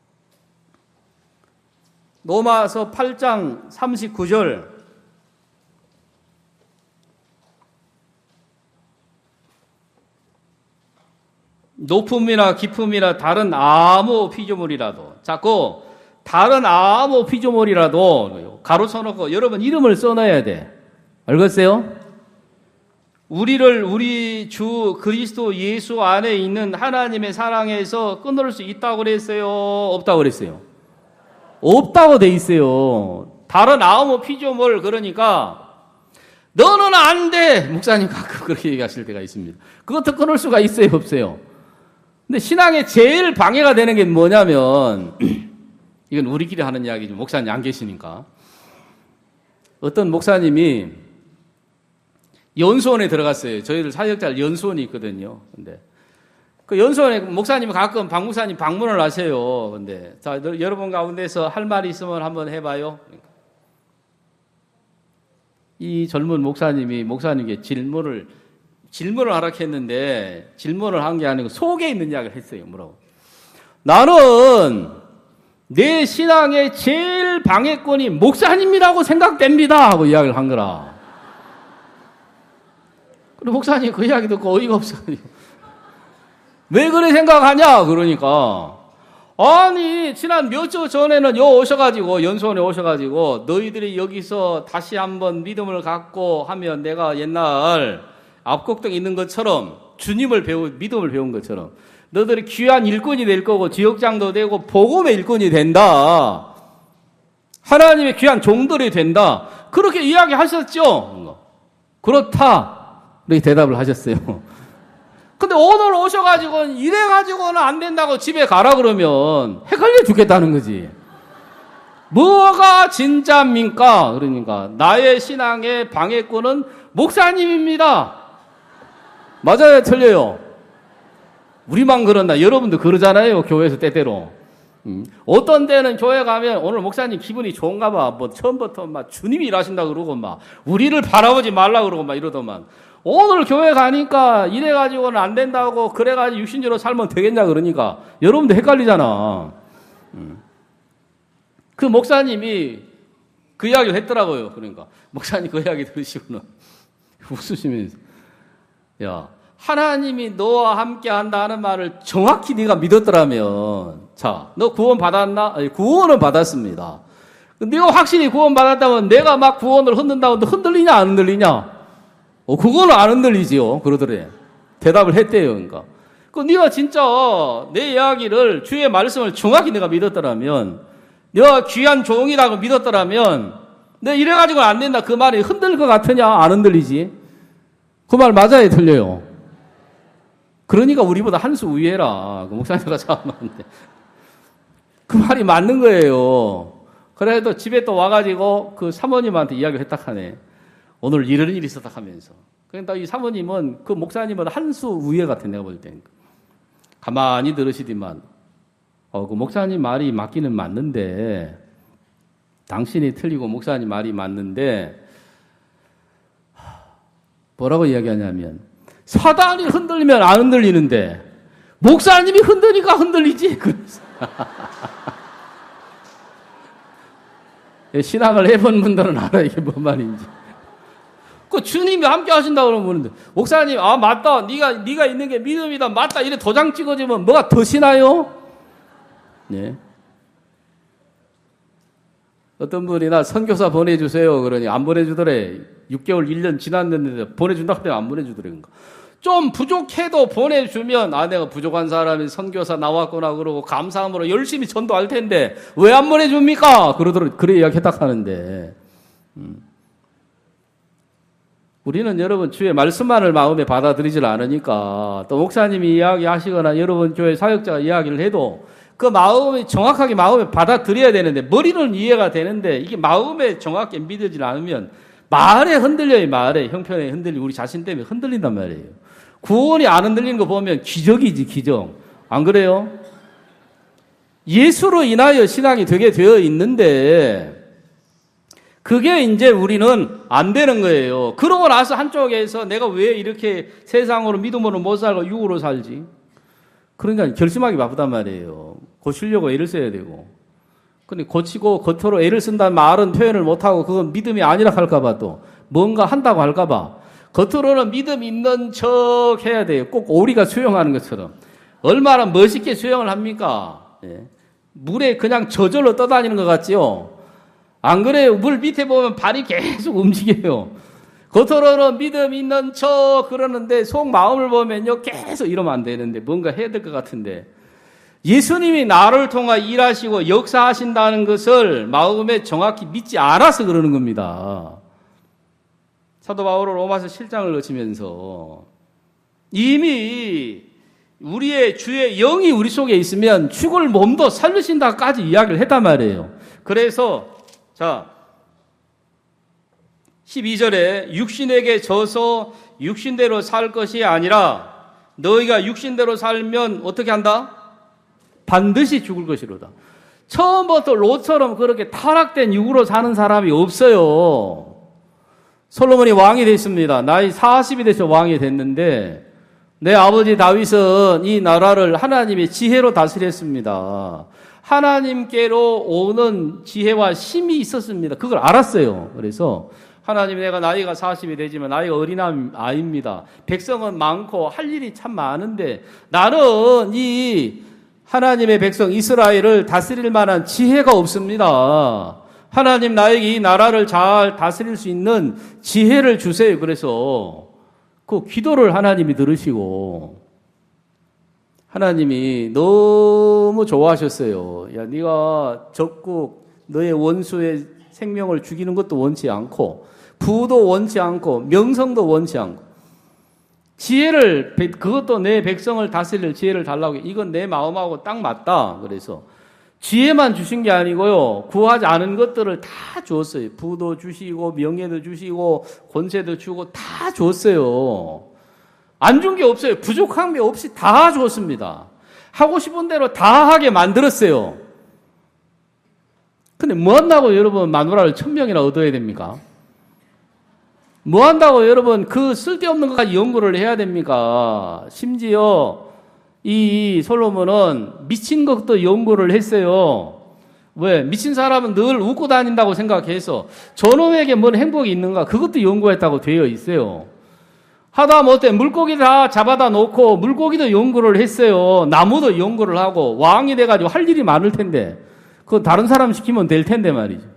로마서 팔 장 삼십구 절. 높음이나 깊음이나 다른 아무 피조물이라도, 자꾸 다른 아무 피조물이라도 가로쳐놓고 여러분 이름을 써놔야 돼. 알겠어요? 우리를 우리 주 그리스도 예수 안에 있는 하나님의 사랑에서 끊을 수 있다고 그랬어요? 없다고 그랬어요? 없다고 돼 있어요. 다른 아무 피조물, 그러니까 너는 안 돼. 목사님 가끔 그렇게 얘기하실 때가 있습니다. 그것도 끊을 수가 있어요, 없어요? 근데 신앙에 제일 방해가 되는 게 뭐냐면 이건 우리끼리 하는 이야기죠. 목사님 안 계시니까. 어떤 목사님이 연수원에 들어갔어요. 저희들 사역자 연수원이 있거든요. 근데 그 연수원에 목사님이 가끔 박 목사님 방문을 하세요. 근데 자, 여러분 가운데서 할 말이 있으면 한번 해봐요. 이 젊은 목사님이 목사님께 질문을 질문을 하락했는데 질문을 한 게 아니고 속에 있는 이야기를 했어요. 뭐라고? 나는 내 신앙의 제일 방해꾼이 목사님이라고 생각됩니다 하고 이야기를 한 거라. 그리고 목사님 그 이야기 듣고 어이가 없어요. 왜 그래 생각하냐? 그러니까 아니 지난 몇 주 전에는 여 오셔가지고 연수원에 오셔가지고 너희들이 여기서 다시 한번 믿음을 갖고 하면 내가 옛날 앞곡동에 있는 것처럼 주님을 배우 믿음을 배운 것처럼 너희들이 귀한 일꾼이 될 거고 지역장도 되고 복음의 일꾼이 된다. 하나님의 귀한 종들이 된다. 그렇게 이야기하셨죠? 그렇다. 이렇게 대답을 하셨어요. 근데 오늘 오셔가지고 이래가지고는 안 된다고 집에 가라 그러면 헷갈려 죽겠다는 거지. 뭐가 진짜입니까? 그러니까 나의 신앙의 방해꾼은 목사님입니다. 맞아요, 틀려요? 우리만 그런다. 여러분도 그러잖아요, 교회에서 때때로. 음. 어떤 데는 교회 가면 오늘 목사님 기분이 좋은가 봐. 뭐 처음부터 막 주님이 일하신다 그러고 막 우리를 바라보지 말라 그러고 막 이러더만. 오늘 교회 가니까 이래가지고는 안 된다고 그래가지고 육신적으로 살면 되겠냐 그러니까 여러분도 헷갈리잖아. 음. 그 목사님이 그 이야기를 했더라고요. 그러니까 목사님 그 이야기 들으시고는 웃으시면서 야, 하나님이 너와 함께 한다는 말을 정확히 네가 믿었더라면, 자, 너 구원 받았나? 아니, 구원은 받았습니다. 네가 확실히 구원 받았다면 내가 막 구원을 흔든다고 너 흔들리냐 안 흔들리냐? 어, 그거는 안 흔들리지요. 그러더래. 대답을 했대요. 그러니까. 그 네가 진짜 내 이야기를 주의 말씀을 정확히 내가 믿었더라면, 네가 귀한 종이라고 믿었더라면, 내 이래가지고 안 된다 그 말이 흔들릴 것 같으냐? 안 흔들리지? 그 말 맞아요, 틀려요? 그러니까 우리보다 한 수 위에라. 그 목사님과 싸움하는데. 그 말이 맞는 거예요. 그래도 집에 또 와가지고 그 사모님한테 이야기를 했다 하네. 오늘 이런 일이 있었다 하면서. 그러니까 이 사모님은 그 목사님은 한 수 위에 같아, 내가 볼 땐. 가만히 들으시더만. 어, 그 목사님 말이 맞기는 맞는데, 당신이 틀리고 목사님 말이 맞는데, 뭐라고 이야기하냐면, 사단이 흔들리면 안 흔들리는데, 목사님이 흔드니까 흔들리지. 그래서 신앙을 해본 분들은 알아요, 이게 뭔 말인지. 그 주님이 함께 하신다고 그러면, 목사님, 아, 맞다. 네가, 네가 있는 게 믿음이다. 맞다. 이래 도장 찍어주면 뭐가 더 시나요? 네. 어떤 분이 나 선교사 보내주세요. 그러니 안 보내주더래. 육 개월, 일 년 지났는데 보내준다고 하면 안 보내주더래. 좀 부족해도 보내주면, 아, 내가 부족한 사람이 선교사 나왔구나 그러고 감사함으로 열심히 전도할 텐데 왜 안 보내줍니까? 그러더라. 그래 이야기 딱 하는데. 음. 우리는 여러분 주의 말씀만을 마음에 받아들이질 않으니까, 또 목사님이 이야기하시거나 여러분 교회 사역자가 이야기를 해도 그 마음이 정확하게 마음에 받아들여야 되는데, 머리는 이해가 되는데 이게 마음에 정확히 믿어지지 않으면 말에 흔들려요. 말에 형편에 흔들리고 우리 자신 때문에 흔들린단 말이에요. 구원이 안 흔들리는 거 보면 기적이지, 기적. 안 그래요? 예수로 인하여 신앙이 되게 되어 있는데 그게 이제 우리는 안 되는 거예요. 그러고 나서 한쪽에서 내가 왜 이렇게 세상으로 믿음으로 못 살고 육으로 살지? 그러니까 결심하기 바쁘단 말이에요. 고치려고 애를 써야 되고. 근데 고치고 겉으로 애를 쓴다는 말은 표현을 못하고 그건 믿음이 아니라 할까봐 또 뭔가 한다고 할까봐 겉으로는 믿음 있는 척 해야 돼요. 꼭 오리가 수영하는 것처럼. 얼마나 멋있게 수영을 합니까? 예. 물에 그냥 저절로 떠다니는 것 같지요? 안 그래요? 물 밑에 보면 발이 계속 움직여요. 겉으로는 믿음 있는 척 그러는데 속 마음을 보면요 계속 이러면 안 되는데 뭔가 해야 될 것 같은데, 예수님이 나를 통해 일하시고 역사하신다는 것을 마음에 정확히 믿지 않아서 그러는 겁니다. 사도 바울은 로마서 칠 장을 거치면서 이미 우리의 주의 영이 우리 속에 있으면 죽을 몸도 살리신다까지 이야기를 했단 말이에요. 그래서 자 십이 절에 육신에게 져서 육신대로 살 것이 아니라 너희가 육신대로 살면 어떻게 한다? 반드시 죽을 것이로다. 처음부터 롯처럼 그렇게 타락된 육으로 사는 사람이 없어요. 솔로몬이 왕이 됐습니다. 나이 사십이 돼서 왕이 됐는데 내 아버지 다윗은 이 나라를 하나님의 지혜로 다스렸습니다. 하나님께로 오는 지혜와 힘이 있었습니다. 그걸 알았어요. 그래서 하나님, 내가 나이가 사십이 되지만 나이가 어린아이입니다. 백성은 많고 할 일이 참 많은데 나는 이 하나님의 백성 이스라엘을 다스릴 만한 지혜가 없습니다. 하나님, 나에게 이 나라를 잘 다스릴 수 있는 지혜를 주세요. 그래서 그 기도를 하나님이 들으시고 하나님이 너무 좋아하셨어요. 야, 네가 적국 너의 원수의 생명을 죽이는 것도 원치 않고 부도 원치 않고 명성도 원치 않고 지혜를, 그것도 내 백성을 다스릴 지혜를 달라고. 이건 내 마음하고 딱 맞다. 그래서 지혜만 주신 게 아니고요, 구하지 않은 것들을 다 주었어요. 부도 주시고 명예도 주시고 권세도 주고 다 줬어요. 안 준 게 없어요. 부족한 게 없이 다 줬습니다. 하고 싶은 대로 다 하게 만들었어요. 근데 뭐 한다고 여러분 마누라를 천 명이나 얻어야 됩니까? 뭐 한다고 여러분 그 쓸데없는 것까지 연구를 해야 됩니까? 심지어 이 솔로몬은 미친 것도 연구를 했어요. 왜? 미친 사람은 늘 웃고 다닌다고 생각해서 저놈에게 뭔 행복이 있는가? 그것도 연구했다고 되어 있어요. 하다 못해 물고기 다 잡아다 놓고 물고기도 연구를 했어요. 나무도 연구를 하고. 왕이 돼가지고 할 일이 많을 텐데 그거 다른 사람 시키면 될 텐데 말이죠.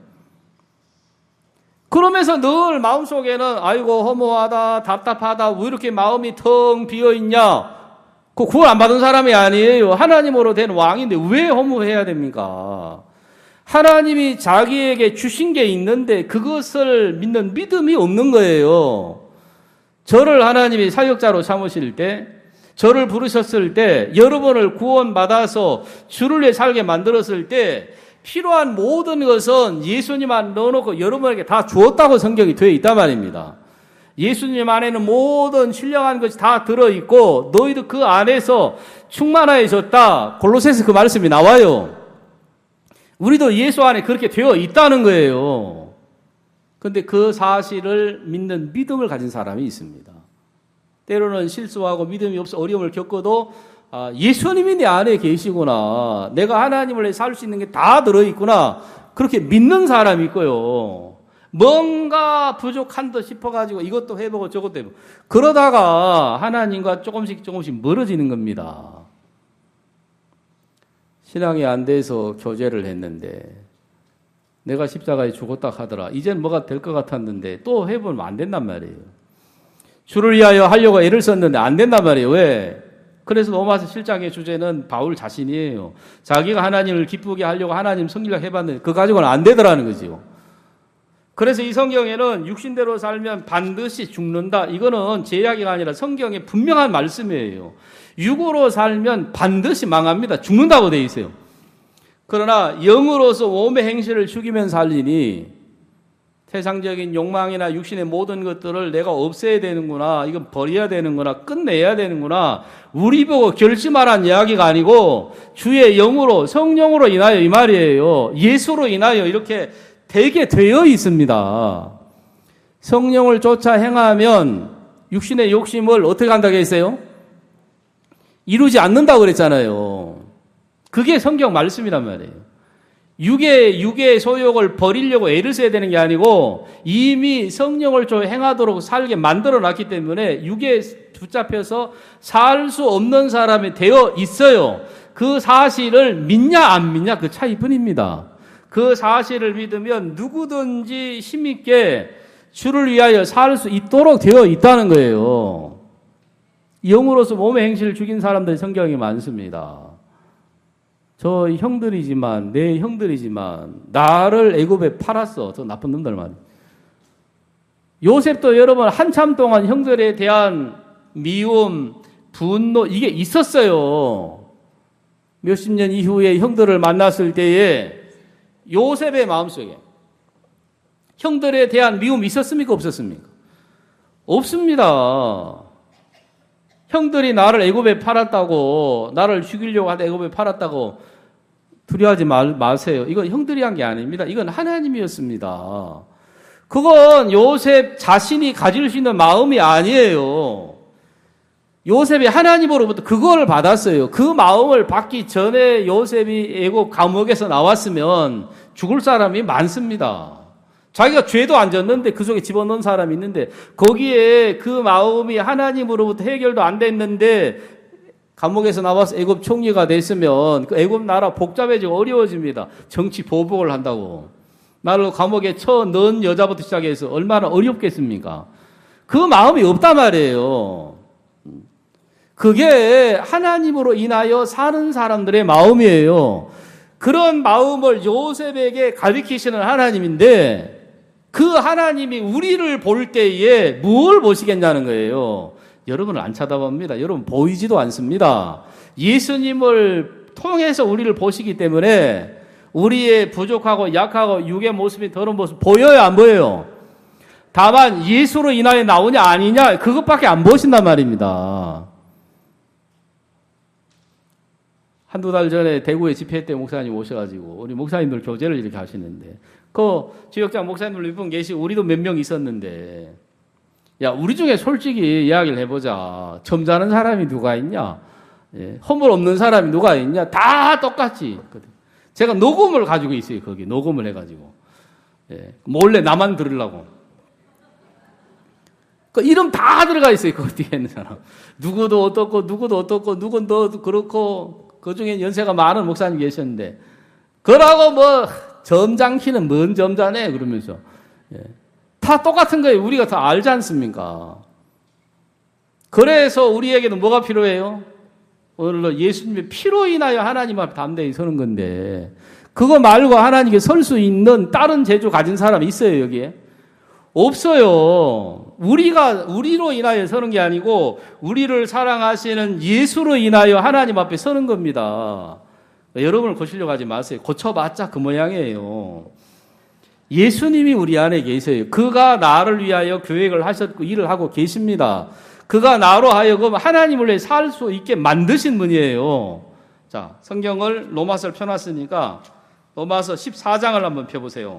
그러면서 늘 마음속에는 아이고 허무하다, 답답하다, 왜 이렇게 마음이 텅 비어있냐. 그 구원 안 받은 사람이 아니에요. 하나님으로 된 왕인데 왜 허무해야 됩니까? 하나님이 자기에게 주신 게 있는데 그것을 믿는 믿음이 없는 거예요. 저를 하나님이 사역자로 삼으실 때, 저를 부르셨을 때, 여러분을 구원받아서 주를 위해 살게 만들었을 때 필요한 모든 것은 예수님만 넣어놓고 여러분에게 다 주었다고 성경이 되어 있단 말입니다. 예수님 안에는 모든 신령한 것이 다 들어있고 너희도 그 안에서 충만해졌다. 골로새서 그 말씀이 나와요. 우리도 예수 안에 그렇게 되어 있다는 거예요. 그런데 그 사실을 믿는 믿음을 가진 사람이 있습니다. 때로는 실수하고 믿음이 없어 어려움을 겪어도 아, 예수님이 내 안에 계시구나. 내가 하나님을 위해 살 수 있는 게 다 들어있구나. 그렇게 믿는 사람이 있고요. 뭔가 부족한 듯 싶어가지고 이것도 해보고 저것도 해보고 그러다가 하나님과 조금씩 조금씩 멀어지는 겁니다. 신앙이 안 돼서 교제를 했는데 내가 십자가에 죽었다 하더라. 이젠 뭐가 될 것 같았는데 또 해보면 안 된단 말이에요. 주를 위하여 하려고 애를 썼는데 안 된단 말이에요. 왜? 그래서 로마서 칠 장의 주제는 바울 자신이에요. 자기가 하나님을 기쁘게 하려고 하나님 성질을 해봤는데 그 가지고는 안 되더라는 거지요. 그래서 이 성경에는 육신대로 살면 반드시 죽는다. 이거는 제 이야기가 아니라 성경의 분명한 말씀이에요. 육으로 살면 반드시 망합니다. 죽는다고 돼 있어요. 그러나 영으로서 몸의 행실을 죽이면 살리니 세상적인 욕망이나 육신의 모든 것들을 내가 없애야 되는구나. 이건 버려야 되는구나. 끝내야 되는구나. 우리 보고 결심하라는 이야기가 아니고 주의 영으로 성령으로 인하여 이 말이에요. 예수로 인하여 이렇게 되게 되어 있습니다. 성령을 쫓아 행하면 육신의 욕심을 어떻게 한다고 했어요? 이루지 않는다고 그랬잖아요. 그게 성경 말씀이란 말이에요. 육의, 육의 소욕을 버리려고 애를 써야 되는 게 아니고 이미 성령을 쫓아 행하도록 살게 만들어 놨기 때문에 육에 붙잡혀서 살 수 없는 사람이 되어 있어요. 그 사실을 믿냐 안 믿냐 그 차이뿐입니다. 그 사실을 믿으면 누구든지 힘있게 주를 위하여 살 수 있도록 되어 있다는 거예요. 영으로서 몸의 행실을 죽인 사람들이 성경에 많습니다. 저 형들이지만 내 형들이지만 나를 애굽에 팔았어. 저 나쁜 놈들 말이에요. 요셉도 여러분 한참 동안 형들에 대한 미움, 분노 이게 있었어요. 몇십 년 이후에 형들을 만났을 때에 요셉의 마음속에 형들에 대한 미움이 있었습니까? 없었습니까? 없습니다. 형들이 나를 애굽에 팔았다고 나를 죽이려고 하다 애굽에 팔았다고 두려워하지 마, 마세요. 이건 형들이 한 게 아닙니다. 이건 하나님이었습니다. 그건 요셉 자신이 가질 수 있는 마음이 아니에요. 요셉이 하나님으로부터 그걸 받았어요. 그 마음을 받기 전에 요셉이 애굽 감옥에서 나왔으면 죽을 사람이 많습니다. 자기가 죄도 안 졌는데 그 속에 집어넣은 사람이 있는데 거기에 그 마음이 하나님으로부터 해결도 안 됐는데 감옥에서 나와서 애굽 총리가 됐으면 그 애굽 나라 복잡해지고 어려워집니다. 정치 보복을 한다고. 나를 감옥에 쳐 넣은 여자부터 시작해서 얼마나 어렵겠습니까? 그 마음이 없단 말이에요. 그게 하나님으로 인하여 사는 사람들의 마음이에요. 그런 마음을 요셉에게 가르치시는 하나님인데 그 하나님이 우리를 볼 때에 뭘 보시겠냐는 거예요. 여러분을 안 쳐다봅니다. 여러분 보이지도 않습니다. 예수님을 통해서 우리를 보시기 때문에 우리의 부족하고 약하고 육의 모습이 더러운 모습 보여요, 안 보여요? 다만 예수로 인하여 나오냐 아니냐 그것밖에 안 보신단 말입니다. 한두 달 전에 대구에 집회 때 목사님 오셔가지고 우리 목사님들 교제를 이렇게 하시는데 그 지역장 목사님들 몇 분 계시고 우리도 몇 명 있었는데 야 우리 중에 솔직히 이야기를 해보자. 점잖은 사람이 누가 있냐? 예, 허물 없는 사람이 누가 있냐? 다 똑같이. 제가 녹음을 가지고 있어요. 거기 녹음을 해가지고 예, 몰래 나만 들으려고. 그 이름 다 들어가 있어요. 그 뒤에 있는 사람. 누구도 어떻고 누구도 어떻고 누군 더 그렇고 그 중에 연세가 많은 목사님 계셨는데 그러고 뭐 점잖기는 뭔 점잖해 그러면서 예. 다 똑같은 거예요. 우리가 다 알지 않습니까? 그래서 우리에게는 뭐가 필요해요? 오늘로 예수님의 피로 인하여 하나님 앞에 담대히 서는 건데 그거 말고 하나님께 설 수 있는 다른 재주 가진 사람이 있어요 여기에? 없어요. 우리가 우리로 인하여 서는 게 아니고 우리를 사랑하시는 예수로 인하여 하나님 앞에 서는 겁니다. 여러분을 고치려고 하지 마세요. 고쳐봤자 그 모양이에요. 예수님이 우리 안에 계세요. 그가 나를 위하여 계획을 하셨고 일을 하고 계십니다. 그가 나로 하여금 하나님을 위해 살 수 있게 만드신 분이에요. 자, 성경을 로마서를 펴놨으니까 로마서 십사 장을 한번 펴보세요.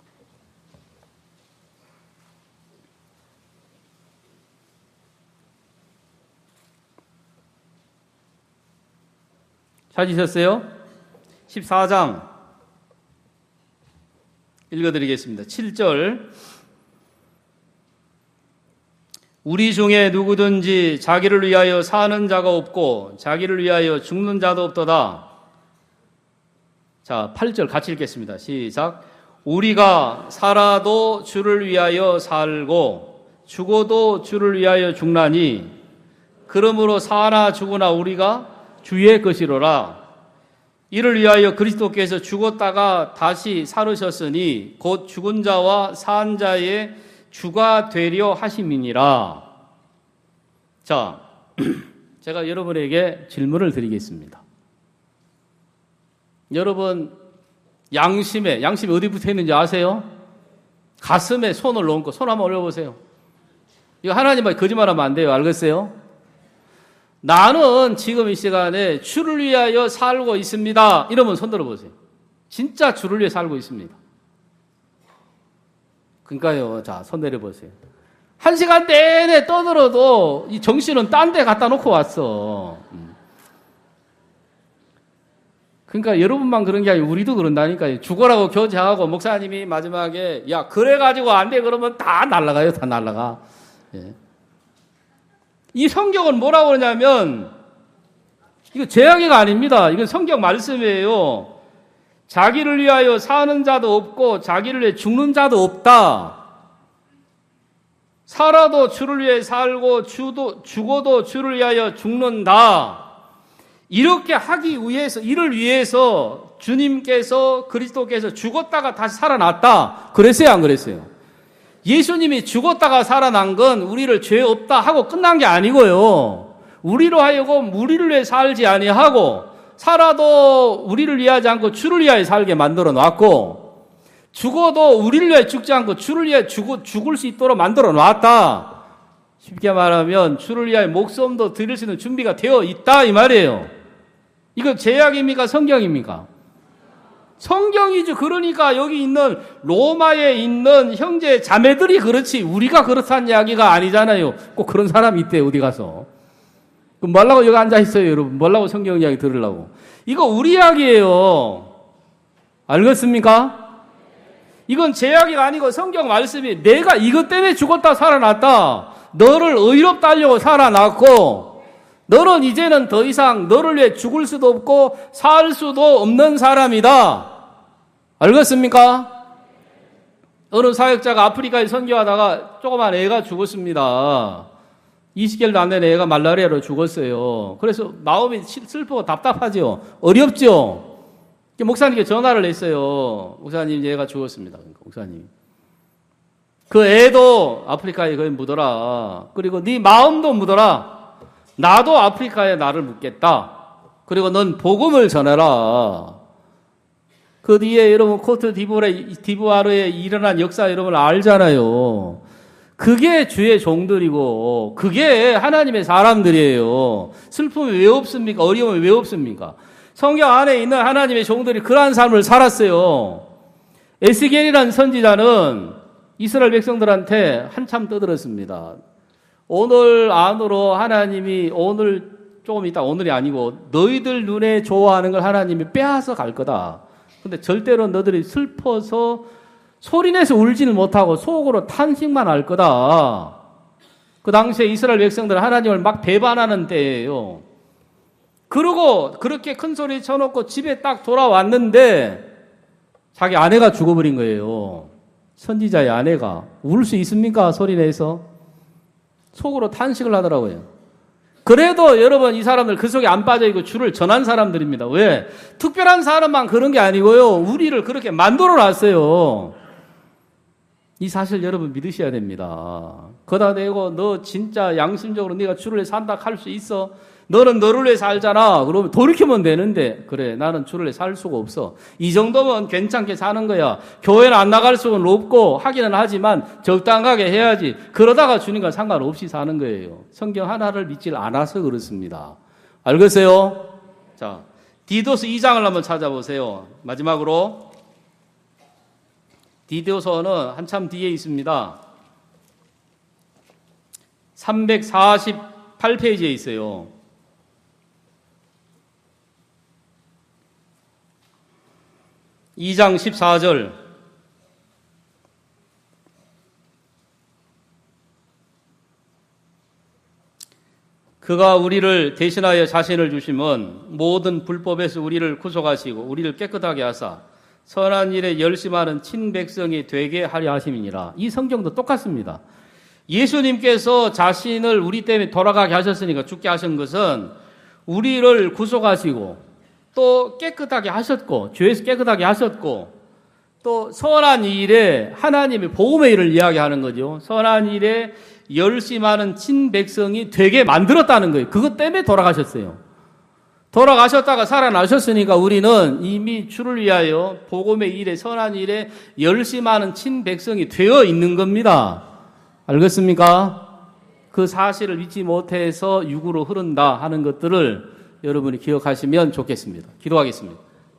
찾으셨어요? 십사 장 읽어드리겠습니다. 칠 절. 우리 중에 누구든지 자기를 위하여 사는 자가 없고 자기를 위하여 죽는 자도 없도다. 자, 팔 절 같이 읽겠습니다. 시작. 우리가 살아도 주를 위하여 살고 죽어도 주를 위하여 죽나니 그러므로 사나 죽으나 우리가 주의 것이로라. 이를 위하여 그리스도께서 죽었다가 다시 살으셨으니 곧 죽은 자와 산 자의 주가 되려 하심이니라. 자, 제가 여러분에게 질문을 드리겠습니다. 여러분, 양심에, 양심이 어디 붙어 있는지 아세요? 가슴에 손을 놓고 손 한번 올려보세요. 이거 하나님한테 거짓말하면 안 돼요. 알겠어요? 나는 지금 이 시간에 주를 위하여 살고 있습니다. 이러면 손 들어보세요. 진짜 주를 위해 살고 있습니다. 그러니까요. 자, 손 내려보세요. 한 시간 내내 떠들어도 이 정신은 딴 데 갖다 놓고 왔어. 그러니까 여러분만 그런 게 아니고 우리도 그런다니까요. 죽어라고 교제하고 목사님이 마지막에 야 그래가지고 안 돼 그러면 다 날아가요. 다 날아가. 예. 이 성경은 뭐라고 그러냐면 이거 제 이야기가 아닙니다. 이건 성경 말씀이에요. 자기를 위하여 사는 자도 없고 자기를 위해 죽는 자도 없다. 살아도 주를 위해 살고 주도, 죽어도 주를 위하여 죽는다. 이렇게 하기 위해서, 이를 위해서 주님께서 그리스도께서 죽었다가 다시 살아났다. 그랬어요, 안 그랬어요? 예수님이 죽었다가 살아난 건 우리를 죄 없다 하고 끝난 게 아니고요. 우리로 하여금 우리를 위해 살지 아니하고 살아도 우리를 위하지 않고 주를 위하여 살게 만들어 놨고 죽어도 우리를 위해 죽지 않고 주를 위해 죽, 죽을 수 있도록 만들어 놨다. 쉽게 말하면 주를 위하여 목숨도 드릴 수 있는 준비가 되어 있다 이 말이에요. 이거 제약입니까? 성경입니까? 성경이죠. 그러니까 여기 있는 로마에 있는 형제 자매들이 그렇지 우리가 그렇다는 이야기가 아니잖아요. 꼭 그런 사람이 있대 어디 가서. 그럼 뭐라고 여기 앉아 있어요 여러분. 뭐라고 성경 이야기 들으려고. 이거 우리 이야기예요. 알겠습니까? 이건 제 이야기가 아니고 성경 말씀이 내가 이것 때문에 죽었다 살아났다. 너를 의롭다 하려고 살아났고 너는 이제는 더 이상 너를 위해 죽을 수도 없고 살 수도 없는 사람이다. 알겠습니까? 어느 사역자가 아프리카에 선교하다가 조그만 애가 죽었습니다. 이십 개월도 안 된 애가 말라리아로 죽었어요. 그래서 마음이 슬프고 답답하죠. 어렵죠. 목사님께 전화를 했어요. 목사님 얘가 죽었습니다. 그러니까 목사님. 그 애도 아프리카에 거의 묻어라. 그리고 네 마음도 묻어라. 나도 아프리카에 나를 묻겠다. 그리고 넌 복음을 전해라. 그 뒤에 여러분 코트 디부아르에 일어난 역사 여러분 알잖아요. 그게 주의 종들이고 그게 하나님의 사람들이에요. 슬픔이 왜 없습니까? 어려움이 왜 없습니까? 성경 안에 있는 하나님의 종들이 그러한 삶을 살았어요. 에스겔이라는 선지자는 이스라엘 백성들한테 한참 떠들었습니다. 오늘 안으로 하나님이 오늘 조금 있다 오늘이 아니고 너희들 눈에 좋아하는 걸 하나님이 빼앗아 갈 거다. 근데 절대로 너희들이 슬퍼서 소리내서 울지는 못하고 속으로 탄식만 할 거다. 그 당시에 이스라엘 백성들은 하나님을 막 배반하는 때예요. 그러고 그렇게 큰 소리 쳐놓고 집에 딱 돌아왔는데 자기 아내가 죽어버린 거예요. 선지자의 아내가. 울 수 있습니까? 소리내서. 속으로 탄식을 하더라고요. 그래도 여러분 이 사람들 그 속에 안 빠져있고 주를 전한 사람들입니다. 왜? 특별한 사람만 그런 게 아니고요. 우리를 그렇게 만들어 놨어요. 이 사실 여러분 믿으셔야 됩니다. 거다 대고 너 진짜 양심적으로 네가 주를 산다 할 수 있어? 너는 너를 위해 살잖아. 그러면 돌이키면 되는데, 그래, 나는 주를 위해 살 수가 없어. 이 정도면 괜찮게 사는 거야. 교회는 안 나갈 수는 없고, 하기는 하지만 적당하게 해야지. 그러다가 주님과 상관없이 사는 거예요. 성경 하나를 믿질 않아서 그렇습니다. 알겠어요? 자, 디도서 이 장을 한번 찾아보세요. 마지막으로. 디도서는 한참 뒤에 있습니다. 삼백사십팔 페이지에 있어요. 이 장 십사 절. 그가 우리를 대신하여 자신을 주심은 모든 불법에서 우리를 구속하시고 우리를 깨끗하게 하사 선한 일에 열심하는 친백성이 되게 하려 하심이니라. 이 성경도 똑같습니다. 예수님께서 자신을 우리 때문에 돌아가게 하셨으니까 죽게 하신 것은 우리를 구속하시고 또 깨끗하게 하셨고, 죄에서 깨끗하게 하셨고, 또 선한 일에 하나님의 복음의 일을 이야기하는 거죠. 선한 일에 열심하는 친백성이 되게 만들었다는 거예요. 그것 때문에 돌아가셨어요. 돌아가셨다가 살아나셨으니까 우리는 이미 주를 위하여 복음의 일에, 선한 일에 열심하는 친백성이 되어 있는 겁니다. 알겠습니까? 그 사실을 믿지 못해서 육으로 흐른다 하는 것들을 여러분이 기억하시면 좋겠습니다. 기도하겠습니다.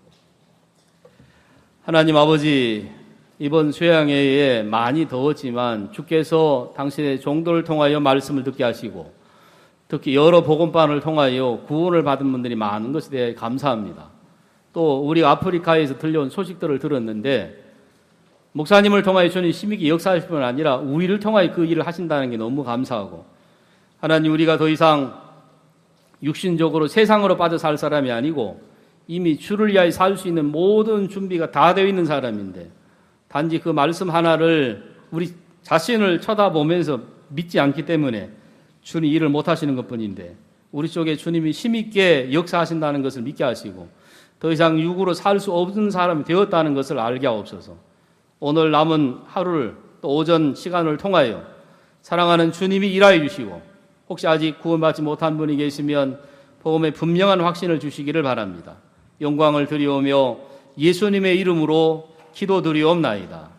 하나님 아버지, 이번 수양회에 많이 더웠지만 주께서 당신의 종도를 통하여 말씀을 듣게 하시고 특히 여러 복음반을 통하여 구원을 받은 분들이 많은 것에 대해 감사합니다. 또 우리 아프리카에서 들려온 소식들을 들었는데 목사님을 통하여 주님 심히 역사하실 뿐 아니라 우리를 통하여 그 일을 하신다는 게 너무 감사하고, 하나님 우리가 더 이상 육신적으로 세상으로 빠져 살 사람이 아니고 이미 주를 위하여 살 수 있는 모든 준비가 다 되어 있는 사람인데 단지 그 말씀 하나를 우리 자신을 쳐다보면서 믿지 않기 때문에 주님 일을 못하시는 것뿐인데 우리 쪽에 주님이 힘있게 역사하신다는 것을 믿게 하시고 더 이상 육으로 살 수 없는 사람이 되었다는 것을 알게 하옵소서. 오늘 남은 하루를 또 오전 시간을 통하여 사랑하는 주님이 일하여 주시고 혹시 아직 구원받지 못한 분이 계시면 복음의 분명한 확신을 주시기를 바랍니다. 영광을 드리오며 예수님의 이름으로 기도드리옵나이다.